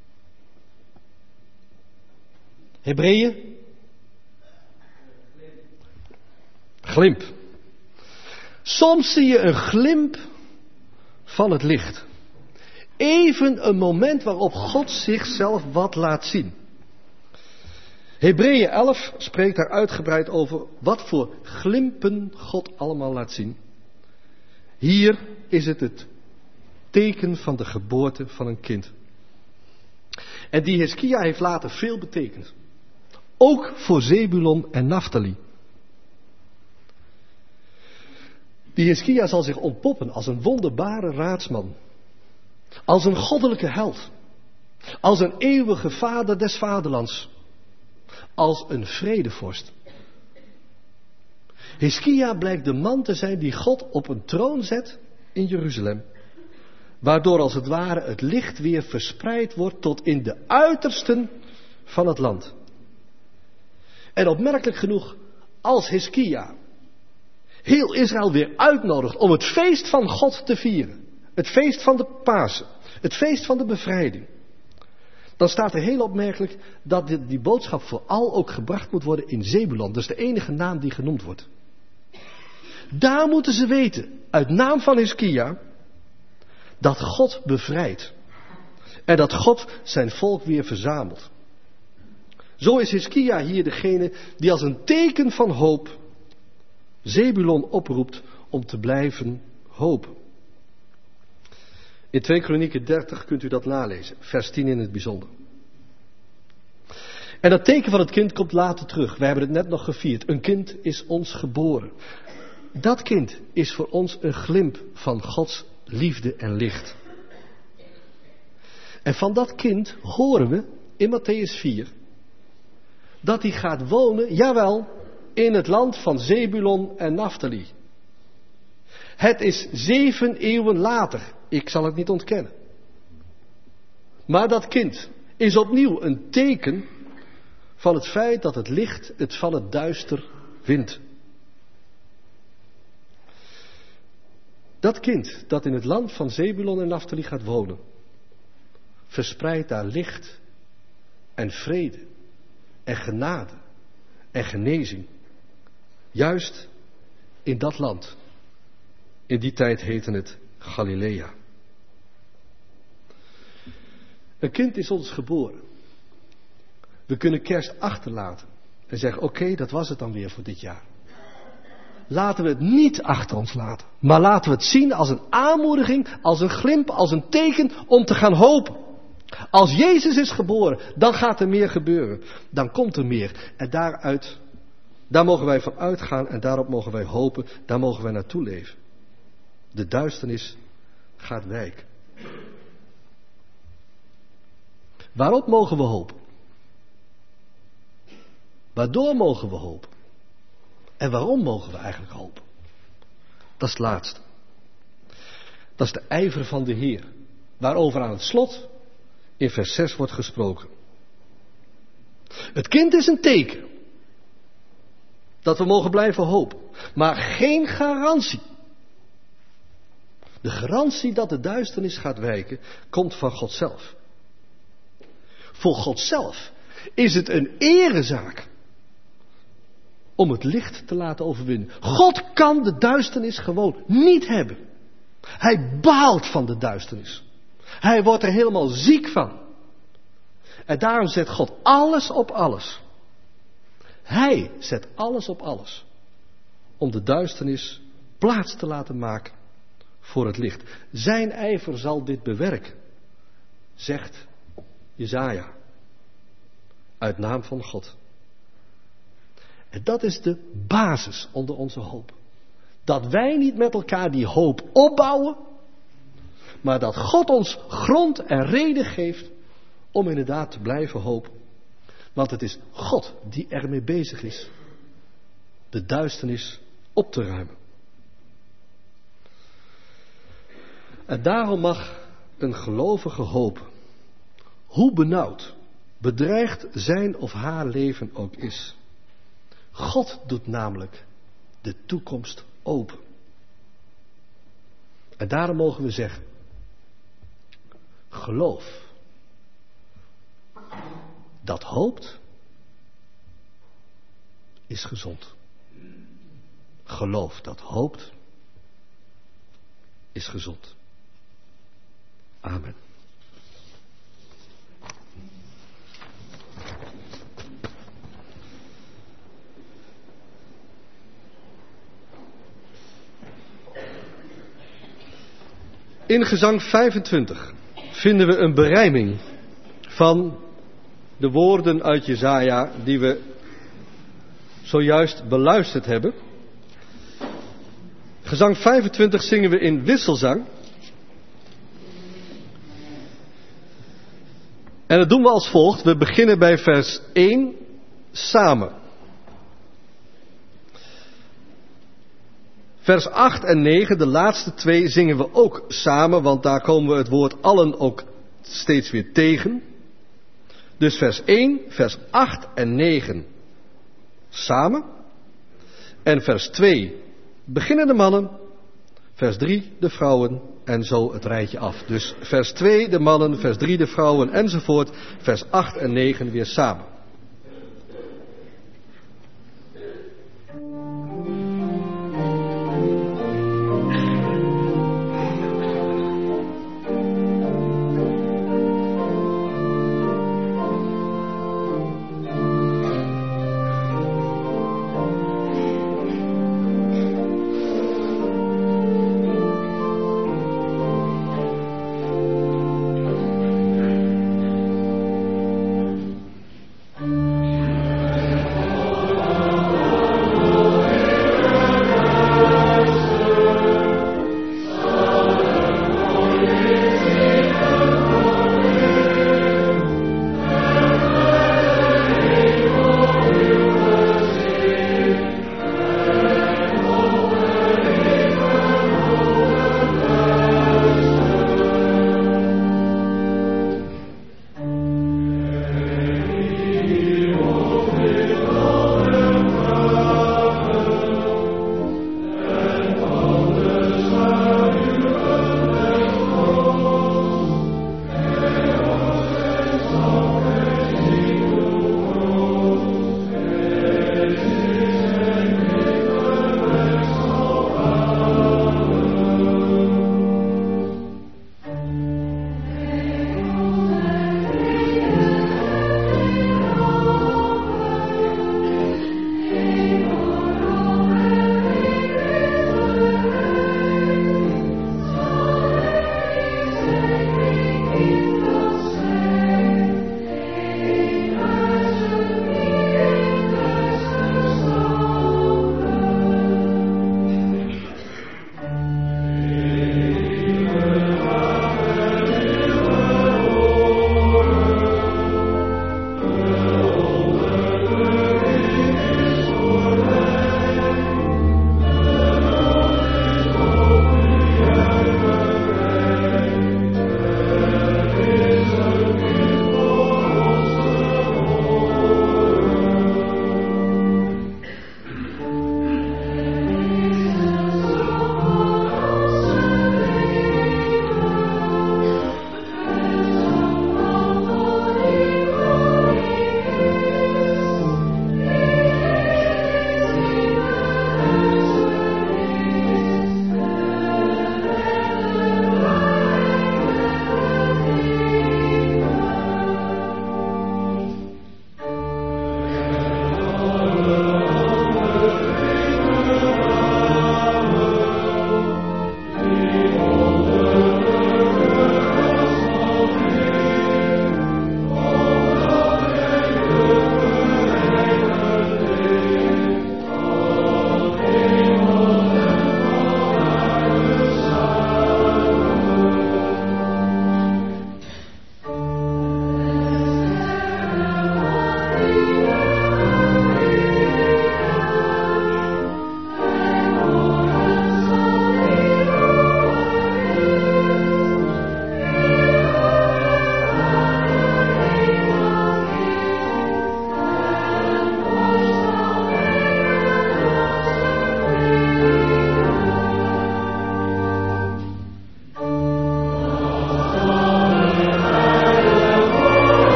Hebreeën? Glimp. Soms zie je een glimp van het licht. Even een moment waarop God zichzelf wat laat zien. Hebreeën elf spreekt daar uitgebreid over wat voor glimpen God allemaal laat zien. Hier is het het teken van de geboorte van een kind. En die Hiskia heeft later veel betekend. Ook voor Zebulon en Naftali. Die Hiskia zal zich ontpoppen als een wonderbare raadsman. Als een goddelijke held. Als een eeuwige vader des vaderlands. Als een vredevorst. Hiskia blijkt de man te zijn die God op een troon zet in Jeruzalem. Waardoor als het ware het licht weer verspreid wordt tot in de uitersten van het land. En opmerkelijk genoeg, als Hiskia heel Israël weer uitnodigt om het feest van God te vieren. Het feest van de Pasen. Het feest van de bevrijding. Dan staat er heel opmerkelijk dat die, die boodschap vooral ook gebracht moet worden in Zebulon. Dat is de enige naam die genoemd wordt. Daar moeten ze weten, uit naam van Hiskia, dat God bevrijdt. En dat God zijn volk weer verzamelt. Zo is Hiskia hier degene die als een teken van hoop Zebulon oproept om te blijven hopen. In twee Kronieken dertig kunt u dat nalezen, vers tien in het bijzonder. En dat teken van het kind komt later terug. Wij hebben het net nog gevierd. Een kind is ons geboren. Dat kind is voor ons een glimp van Gods liefde en licht. En van dat kind horen we in Matthäus vier dat hij gaat wonen, jawel, in het land van Zebulon en Naftali. Het is zeven eeuwen later, ik zal het niet ontkennen. Maar dat kind is opnieuw een teken van het feit dat het licht het van het duister wint. Dat kind dat in het land van Zebulon en Naftali gaat wonen, verspreidt daar licht en vrede en genade en genezing. Juist in dat land. In die tijd heette het Galilea. Een kind is ons geboren. We kunnen kerst achterlaten en zeggen, oké, okay, dat was het dan weer voor dit jaar. Laten we het niet achter ons laten, maar laten we het zien als een aanmoediging, als een glimp, als een teken om te gaan hopen. Als Jezus is geboren, dan gaat er meer gebeuren. Dan komt er meer. En daaruit, daar mogen wij van uitgaan en daarop mogen wij hopen, daar mogen wij naartoe leven. De duisternis gaat wijken. Waarop mogen we hopen? Waardoor mogen we hopen? En waarom mogen we eigenlijk hopen? Dat is het laatste. Dat is de ijver van de Heer. Waarover aan het slot in vers zes wordt gesproken. Het kind is een teken. Dat we mogen blijven hopen. Maar geen garantie. De garantie dat de duisternis gaat wijken, komt van God zelf. Voor God zelf is het een erezaak om het licht te laten overwinnen. God kan de duisternis gewoon niet hebben. Hij baalt van de duisternis. Hij wordt er helemaal ziek van. En daarom zet God alles op alles. Hij zet alles op alles. Om de duisternis plaats te laten maken voor het licht. Zijn ijver zal dit bewerken, zegt Jesaja. Uit naam van God. En dat is de basis onder onze hoop. Dat wij niet met elkaar die hoop opbouwen, maar dat God ons grond en reden geeft om inderdaad te blijven hopen. Want het is God die ermee bezig is de duisternis op te ruimen. En daarom mag een gelovige hopen, hoe benauwd, bedreigd zijn of haar leven ook is. God doet namelijk de toekomst open. En daarom mogen we zeggen, geloof dat hoopt, is gezond. Geloof dat hoopt, is gezond. Amen. In gezang vijfentwintig vinden we een berijming van de woorden uit Jesaja die we zojuist beluisterd hebben. Gezang vijfentwintig zingen we in wisselzang. En dat doen we als volgt. We beginnen bij vers één samen. Vers acht en negen, de laatste twee, zingen we ook samen, want daar komen we het woord allen ook steeds weer tegen. Dus vers één, vers acht en negen samen. En vers twee beginnen de mannen, vers drie de vrouwen en zo het rijtje af. Dus vers twee de mannen, vers drie de vrouwen enzovoort, vers acht en negen weer samen.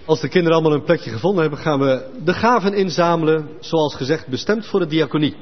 Als de kinderen allemaal een plekje gevonden hebben, gaan we de gaven inzamelen, zoals gezegd bestemd voor de diaconie.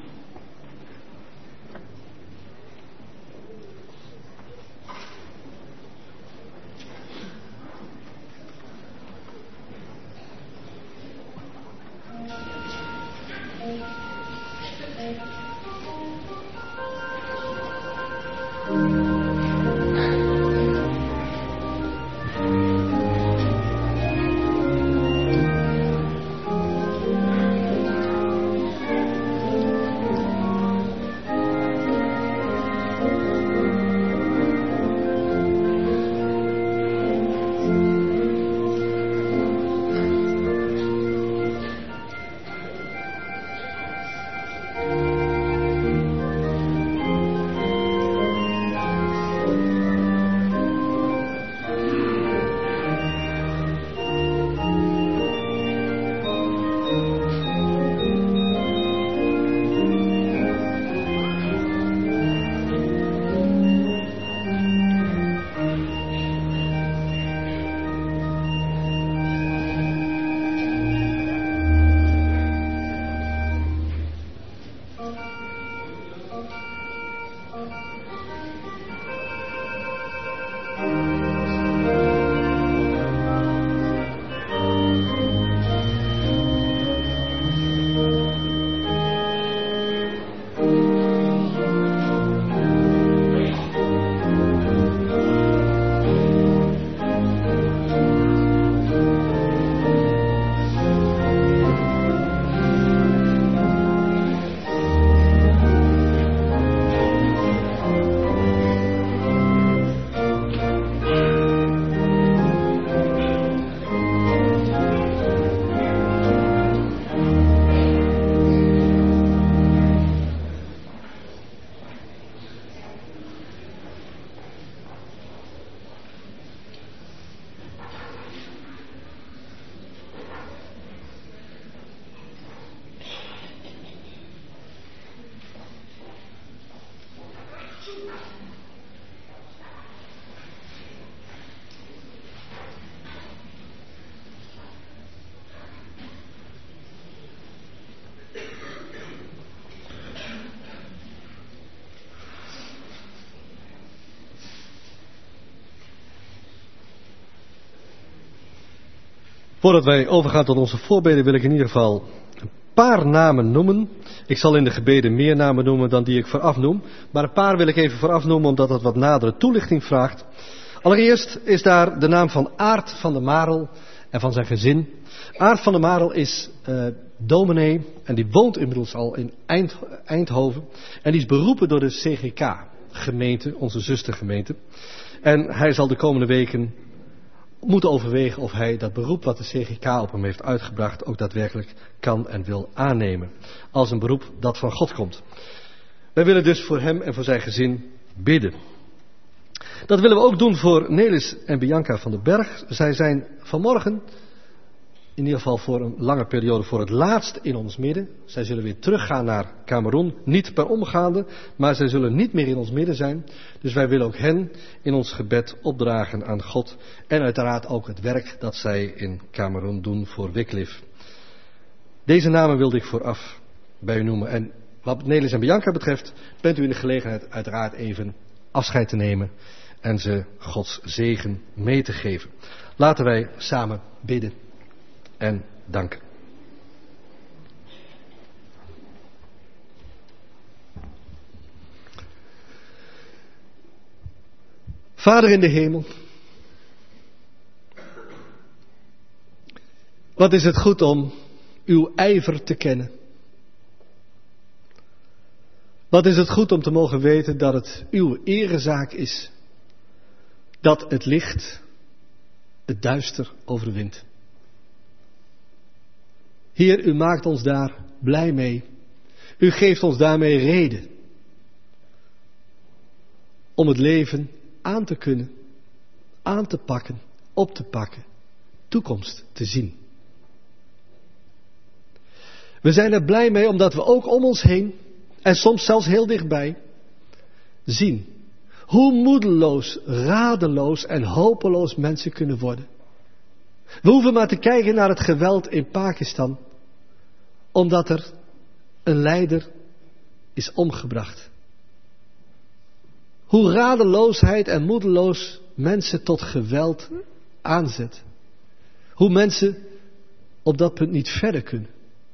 Voordat wij overgaan tot onze voorbeden wil ik in ieder geval een paar namen noemen. Ik zal in de gebeden meer namen noemen dan die ik vooraf noem. Maar een paar wil ik even vooraf noemen omdat dat wat nadere toelichting vraagt. Allereerst is daar de naam van Aart van der Marel en van zijn gezin. Aart van der Marel is uh, dominee en die woont inmiddels al in Eind, Eindhoven. En die is beroepen door de C G K-gemeente, onze zustergemeente. En hij zal de komende weken moeten overwegen of hij dat beroep wat de C G K op hem heeft uitgebracht ook daadwerkelijk kan en wil aannemen. Als een beroep dat van God komt. Wij willen dus voor hem en voor zijn gezin bidden. Dat willen we ook doen voor Nelis en Bianca van den Berg. Zij zijn vanmorgen, in ieder geval voor een lange periode, voor het laatst in ons midden. Zij zullen weer teruggaan naar Kameroen. Niet per omgaande, maar zij zullen niet meer in ons midden zijn. Dus wij willen ook hen in ons gebed opdragen aan God. En uiteraard ook het werk dat zij in Kameroen doen voor Wycliffe. Deze namen wilde ik vooraf bij u noemen. En wat Nelis en Bianca betreft, bent u in de gelegenheid uiteraard even afscheid te nemen en ze Gods zegen mee te geven. Laten wij samen bidden en danken. Vader in de hemel, wat is het goed om uw ijver te kennen. Wat is het goed om te mogen weten dat het uw erezaak is, dat het licht het duister overwint. Heer, u maakt ons daar blij mee. U geeft ons daarmee reden om het leven aan te kunnen, aan te pakken, op te pakken, toekomst te zien. We zijn er blij mee omdat we ook om ons heen, en soms zelfs heel dichtbij, zien hoe moedeloos, radeloos en hopeloos mensen kunnen worden. We hoeven maar te kijken naar het geweld in Pakistan, omdat er een leider is omgebracht. Hoe radeloosheid en moedeloos mensen tot geweld aanzet. Hoe mensen op dat punt niet verder kunnen.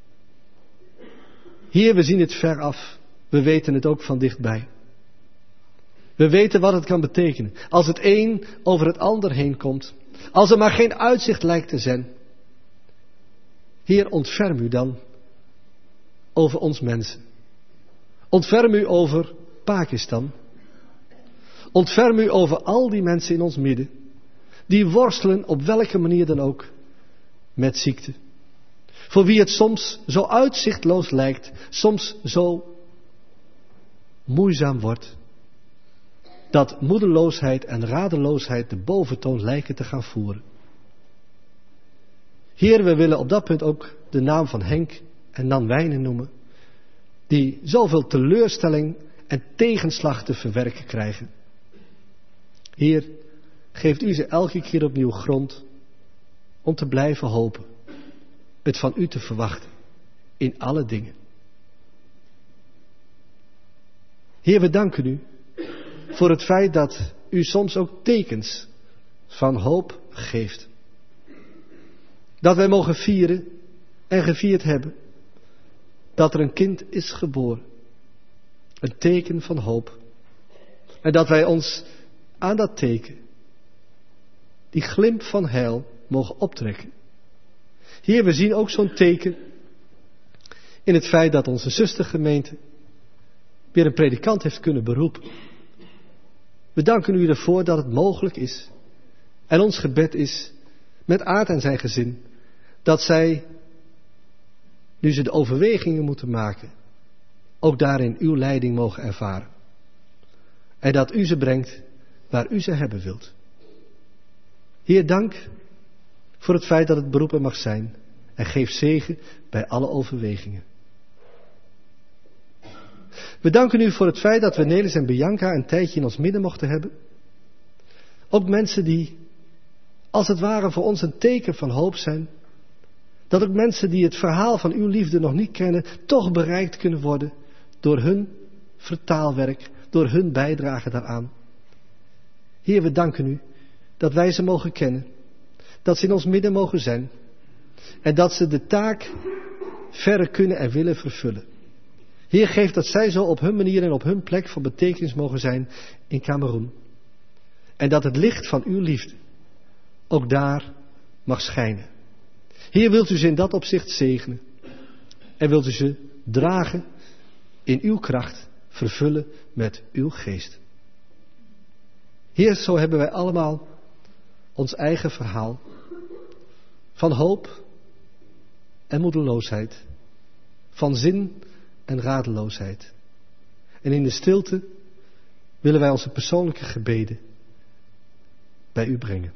Hier, we zien het ver af. We weten het ook van dichtbij. We weten wat het kan betekenen. Als het een over het ander heen komt. Als er maar geen uitzicht lijkt te zijn. Heer, ontferm u dan over ons mensen. Ontferm u over Pakistan. Ontferm u over al die mensen in ons midden. Die worstelen op welke manier dan ook met ziekte. Voor wie het soms zo uitzichtloos lijkt. Soms zo moeizaam wordt. Dat moedeloosheid en radeloosheid de boventoon lijken te gaan voeren. Heer, we willen op dat punt ook de naam van Henk en Nan Wijnen noemen. Die zoveel teleurstelling en tegenslag te verwerken krijgen. Heer, geeft u ze elke keer opnieuw grond om te blijven hopen. Het van u te verwachten in alle dingen. Heer, we danken u voor het feit dat u soms ook tekens van hoop geeft. Dat wij mogen vieren en gevierd hebben dat er een kind is geboren. Een teken van hoop. En dat wij ons aan dat teken, die glimp van heil, mogen optrekken. Heer, we zien ook zo'n teken in het feit dat onze zustergemeente weer een predikant heeft kunnen beroepen. We danken u ervoor dat het mogelijk is. En ons gebed is, met Aart en zijn gezin, dat zij, nu ze de overwegingen moeten maken, ook daarin uw leiding mogen ervaren. En dat u ze brengt waar u ze hebben wilt. Heer, dank voor het feit dat het beroep er mag zijn. En geef zegen bij alle overwegingen. We danken u voor het feit dat we Nelis en Bianca een tijdje in ons midden mochten hebben. Ook mensen die, als het ware, voor ons een teken van hoop zijn. Dat ook mensen die het verhaal van uw liefde nog niet kennen, toch bereikt kunnen worden door hun vertaalwerk, door hun bijdrage daaraan. Heer, we danken u dat wij ze mogen kennen, dat ze in ons midden mogen zijn en dat ze de taak verder kunnen en willen vervullen. Heer, geef dat zij zo op hun manier en op hun plek van betekenis mogen zijn in Kameroen. En dat het licht van uw liefde ook daar mag schijnen. Heer, wilt u ze in dat opzicht zegenen. En wilt u ze dragen in uw kracht, vervullen met uw geest. Heer, zo hebben wij allemaal ons eigen verhaal van hoop en moedeloosheid, van zin en radeloosheid. En in de stilte willen wij onze persoonlijke gebeden bij u brengen.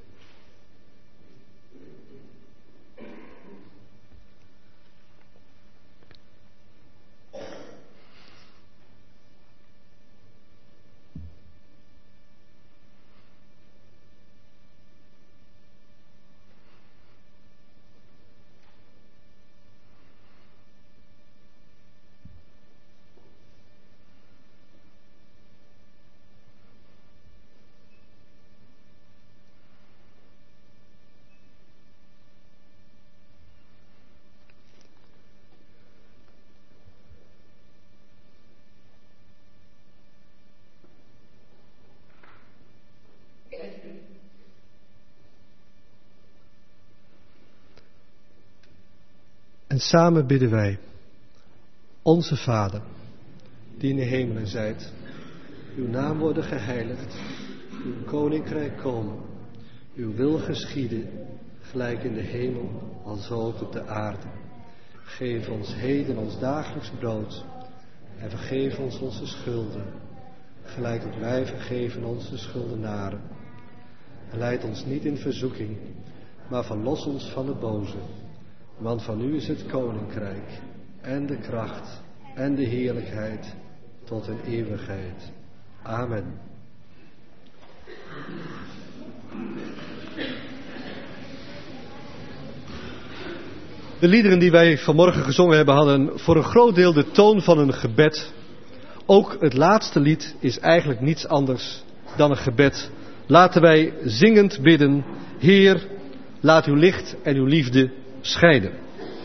En samen bidden wij, onze Vader, die in de hemelen zijt, uw naam worden geheiligd, uw koninkrijk komen, uw wil geschieden, gelijk in de hemel, als ook op de aarde. Geef ons heden ons dagelijks brood en vergeef ons onze schulden, gelijk dat wij vergeven onze schuldenaren. En leid ons niet in verzoeking, maar verlos ons van de boze. Want van u is het koninkrijk en de kracht en de heerlijkheid tot in eeuwigheid. Amen. De liederen die wij vanmorgen gezongen hebben hadden voor een groot deel de toon van een gebed. Ook het laatste lied is eigenlijk niets anders dan een gebed. Laten wij zingend bidden, Heer, laat uw licht en uw liefde schijnen.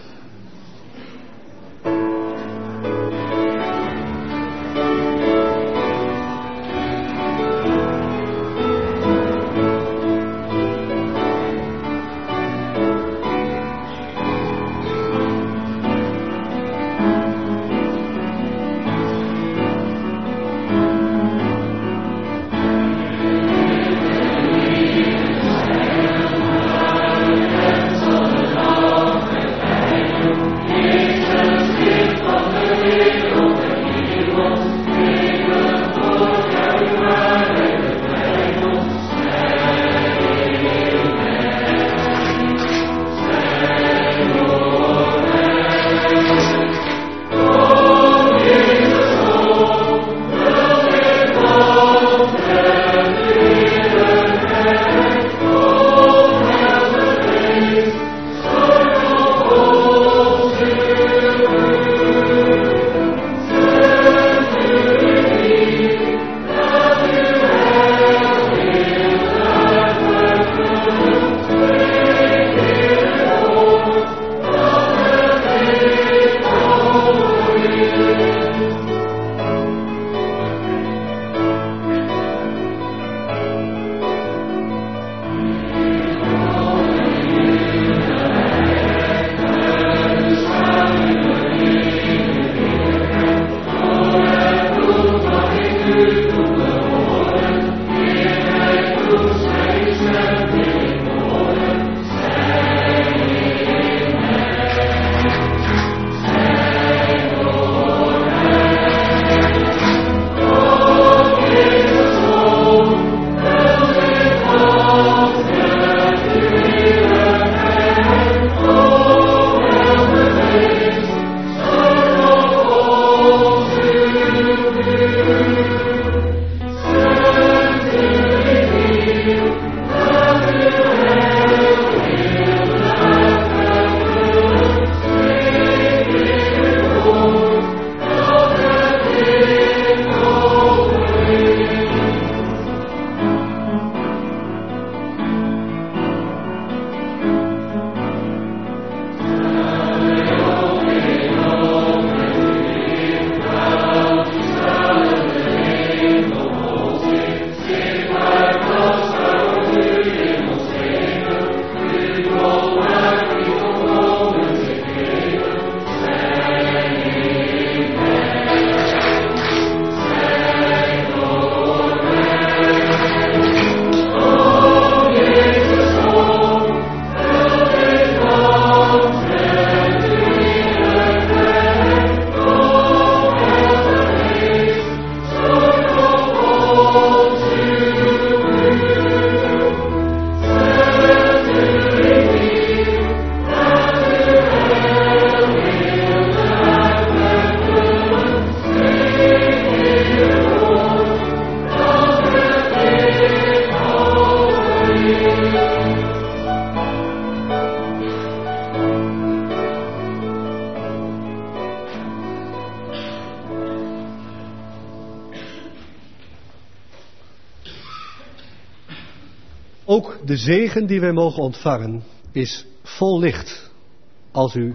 Ook de zegen die wij mogen ontvangen is vol licht. Als u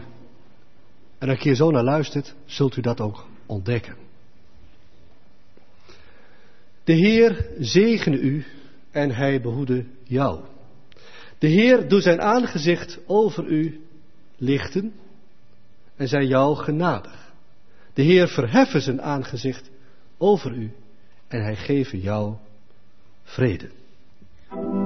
er een keer zo naar luistert, zult u dat ook ontdekken. De Heer zegene u en hij behoede jou. De Heer doet zijn aangezicht over u lichten en zij jou genadig. De Heer verheffen zijn aangezicht over u en hij geven jou vrede.